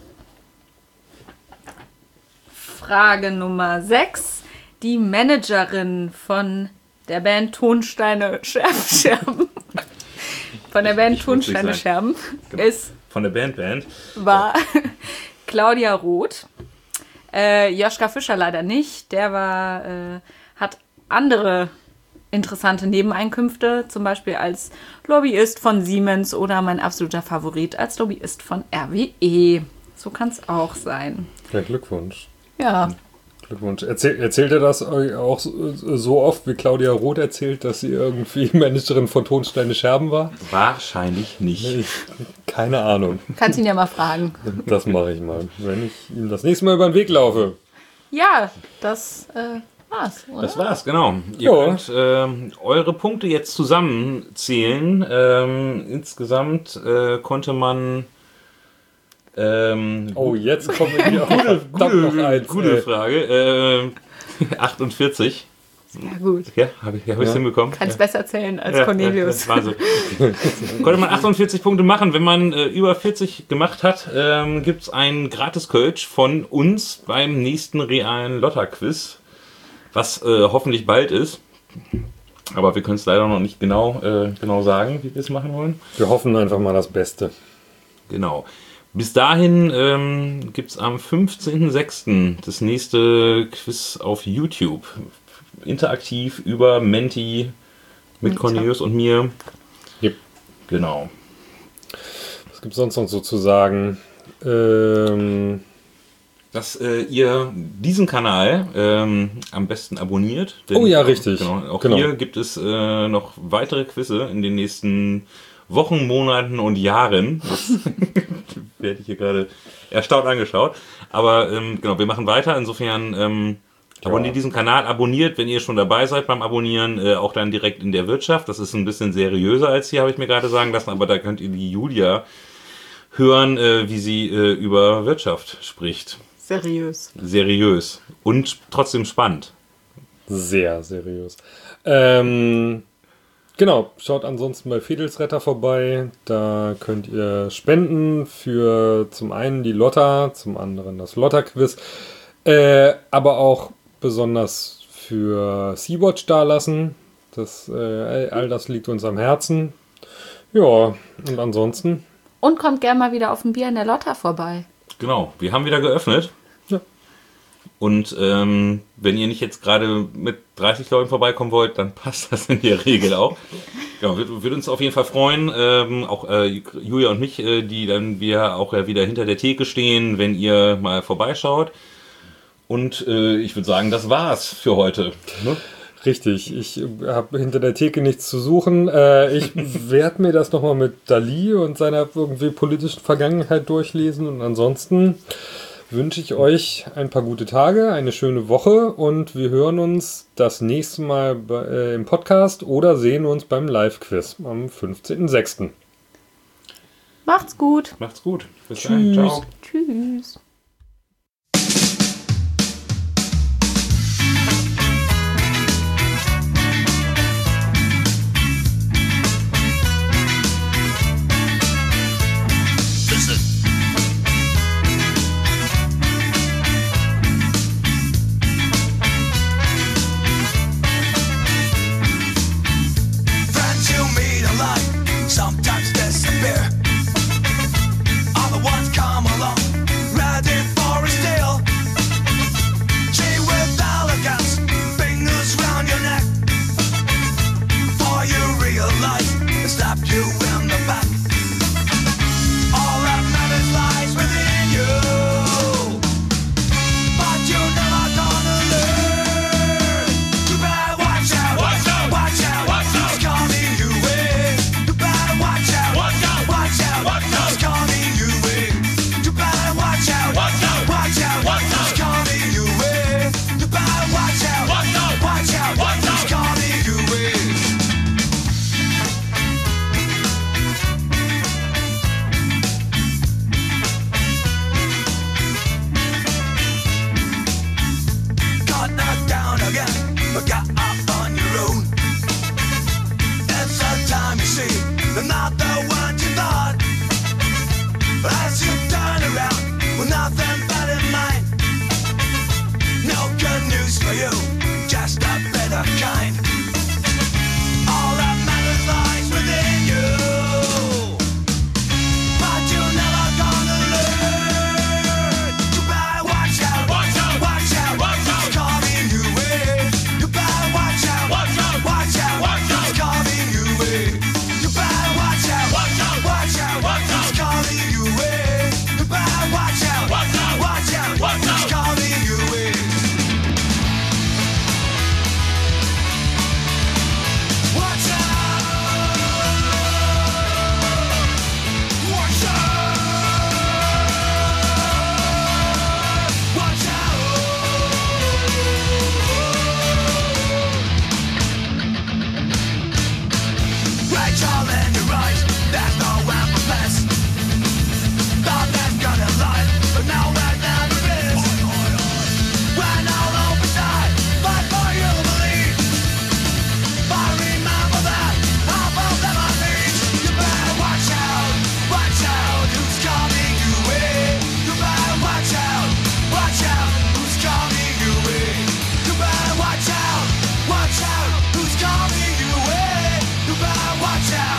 Frage Nummer 6. Die Managerin von der Band Tonsteine Scherben. Von der Band Tonsteine Scherben ist... Von der Band? War Claudia Roth. Joschka Fischer leider nicht. Der hat andere interessante Nebeneinkünfte, zum Beispiel als Lobbyist von Siemens oder mein absoluter Favorit als Lobbyist von RWE. So kann es auch sein. Ja, Glückwunsch. Ja. Glückwunsch. Erzählt er das auch so oft, wie Claudia Roth erzählt, dass sie irgendwie Managerin von Tonsteine Scherben war? Wahrscheinlich nicht. Keine Ahnung. Kannst ihn ja mal fragen. Das mache ich mal, wenn ich ihm das nächste Mal über den Weg laufe. Ja, das war's, oder? Das war's, genau. Ihr könnt eure Punkte jetzt zusammenzählen. Insgesamt konnte man... jetzt kommen wir hier gute Frage. 48. Sehr gut. Ja, habe ich hinbekommen. Kannst besser zählen als Cornelius. Ja, Wahnsinn. Konnte man 48 Punkte machen. Wenn man über 40 gemacht hat, gibt es einen Gratis-Coach von uns beim nächsten realen Lotter-Quiz, was hoffentlich bald ist. Aber wir können es leider noch nicht genau sagen, wie wir es machen wollen. Wir hoffen einfach mal das Beste. Genau. Bis dahin gibt es am 15.06. das nächste Quiz auf YouTube. Interaktiv über Menti Mit Cornelius und mir. Yep. Genau. Was gibt es sonst noch so zu sagen? Dass ihr diesen Kanal am besten abonniert. Oh ja, richtig. Genau, hier gibt es noch weitere Quizze in den nächsten Wochen, Monaten und Jahren. Das werde ich hier gerade erstaunt angeschaut. Aber genau, wir machen weiter. Insofern abonniert diesen Kanal. Abonniert, wenn ihr schon dabei seid beim Abonnieren, auch dann direkt in der Wirtschaft. Das ist ein bisschen seriöser als hier, habe ich mir gerade sagen lassen. Aber da könnt ihr die Julia hören, wie sie über Wirtschaft spricht. Seriös. Und trotzdem spannend. Sehr seriös. Genau, schaut ansonsten bei Fedelsretter vorbei. Da könnt ihr spenden für zum einen die Lotta, zum anderen das Lotta-Quiz, aber auch besonders für Sea-Watch dalassen. All das liegt uns am Herzen. Ja, und ansonsten. Und kommt gerne mal wieder auf ein Bier in der Lotta vorbei. Genau, wir haben wieder geöffnet. Ja. Und wenn ihr nicht jetzt gerade mit 30 Leuten vorbeikommen wollt, dann passt das in der Regel auch. Genau, würde uns auf jeden Fall freuen, auch Julia und mich, die dann wir auch wieder hinter der Theke stehen, wenn ihr mal vorbeischaut. Und ich würde sagen, das war's für heute. Ne? Richtig, ich habe hinter der Theke nichts zu suchen. Ich werde mir das nochmal mit Dali und seiner irgendwie politischen Vergangenheit durchlesen. Und ansonsten wünsche ich euch ein paar gute Tage, eine schöne Woche und wir hören uns das nächste Mal im Podcast oder sehen uns beim Live-Quiz am 15.06. Macht's gut. Bis dann. Ciao. Tschüss. Sometimes disappear. Other ones come along, ready for a steal. She with elegance, fingers round your neck. For you realize it slapped you in the back. All that matters lies within you, but you're never gonna learn. You better watch out, watch out, watch out, watch out. It's coming you in. You better watch out, watch out, watch out, watch out. It's coming you in. You better watch out, watch out, watch out, watch out. It's coming you in. You better watch out, watch out, watch out, watch out. It's coming you in. Got knocked down again, but got up on your own. It's the time you see, they're not the ones you thought. As you turn around with nothing but in mind. No good news for you, just a bitter kind. All that matters lies within you, but you're never gonna learn. You better watch out, watch out, watch out, watch out. It's coming you in. You better watch out, watch out, watch out, watch out. It's coming you in. You better watch out, watch out, watch out, watch out. It's coming you in. You better watch out, watch out, watch out, watch out. It's coming you in. Watch out! Watch out! Watch out! Rachel in your eyes, there's no emphasis. Thought that's gonna lie, but now that never is. When all hope is died, fight for you to believe. But remember that half of them are thieves. You better watch out, who's coming you in. You better watch out, who's coming you in. You better watch out, who's coming you in. You better watch out.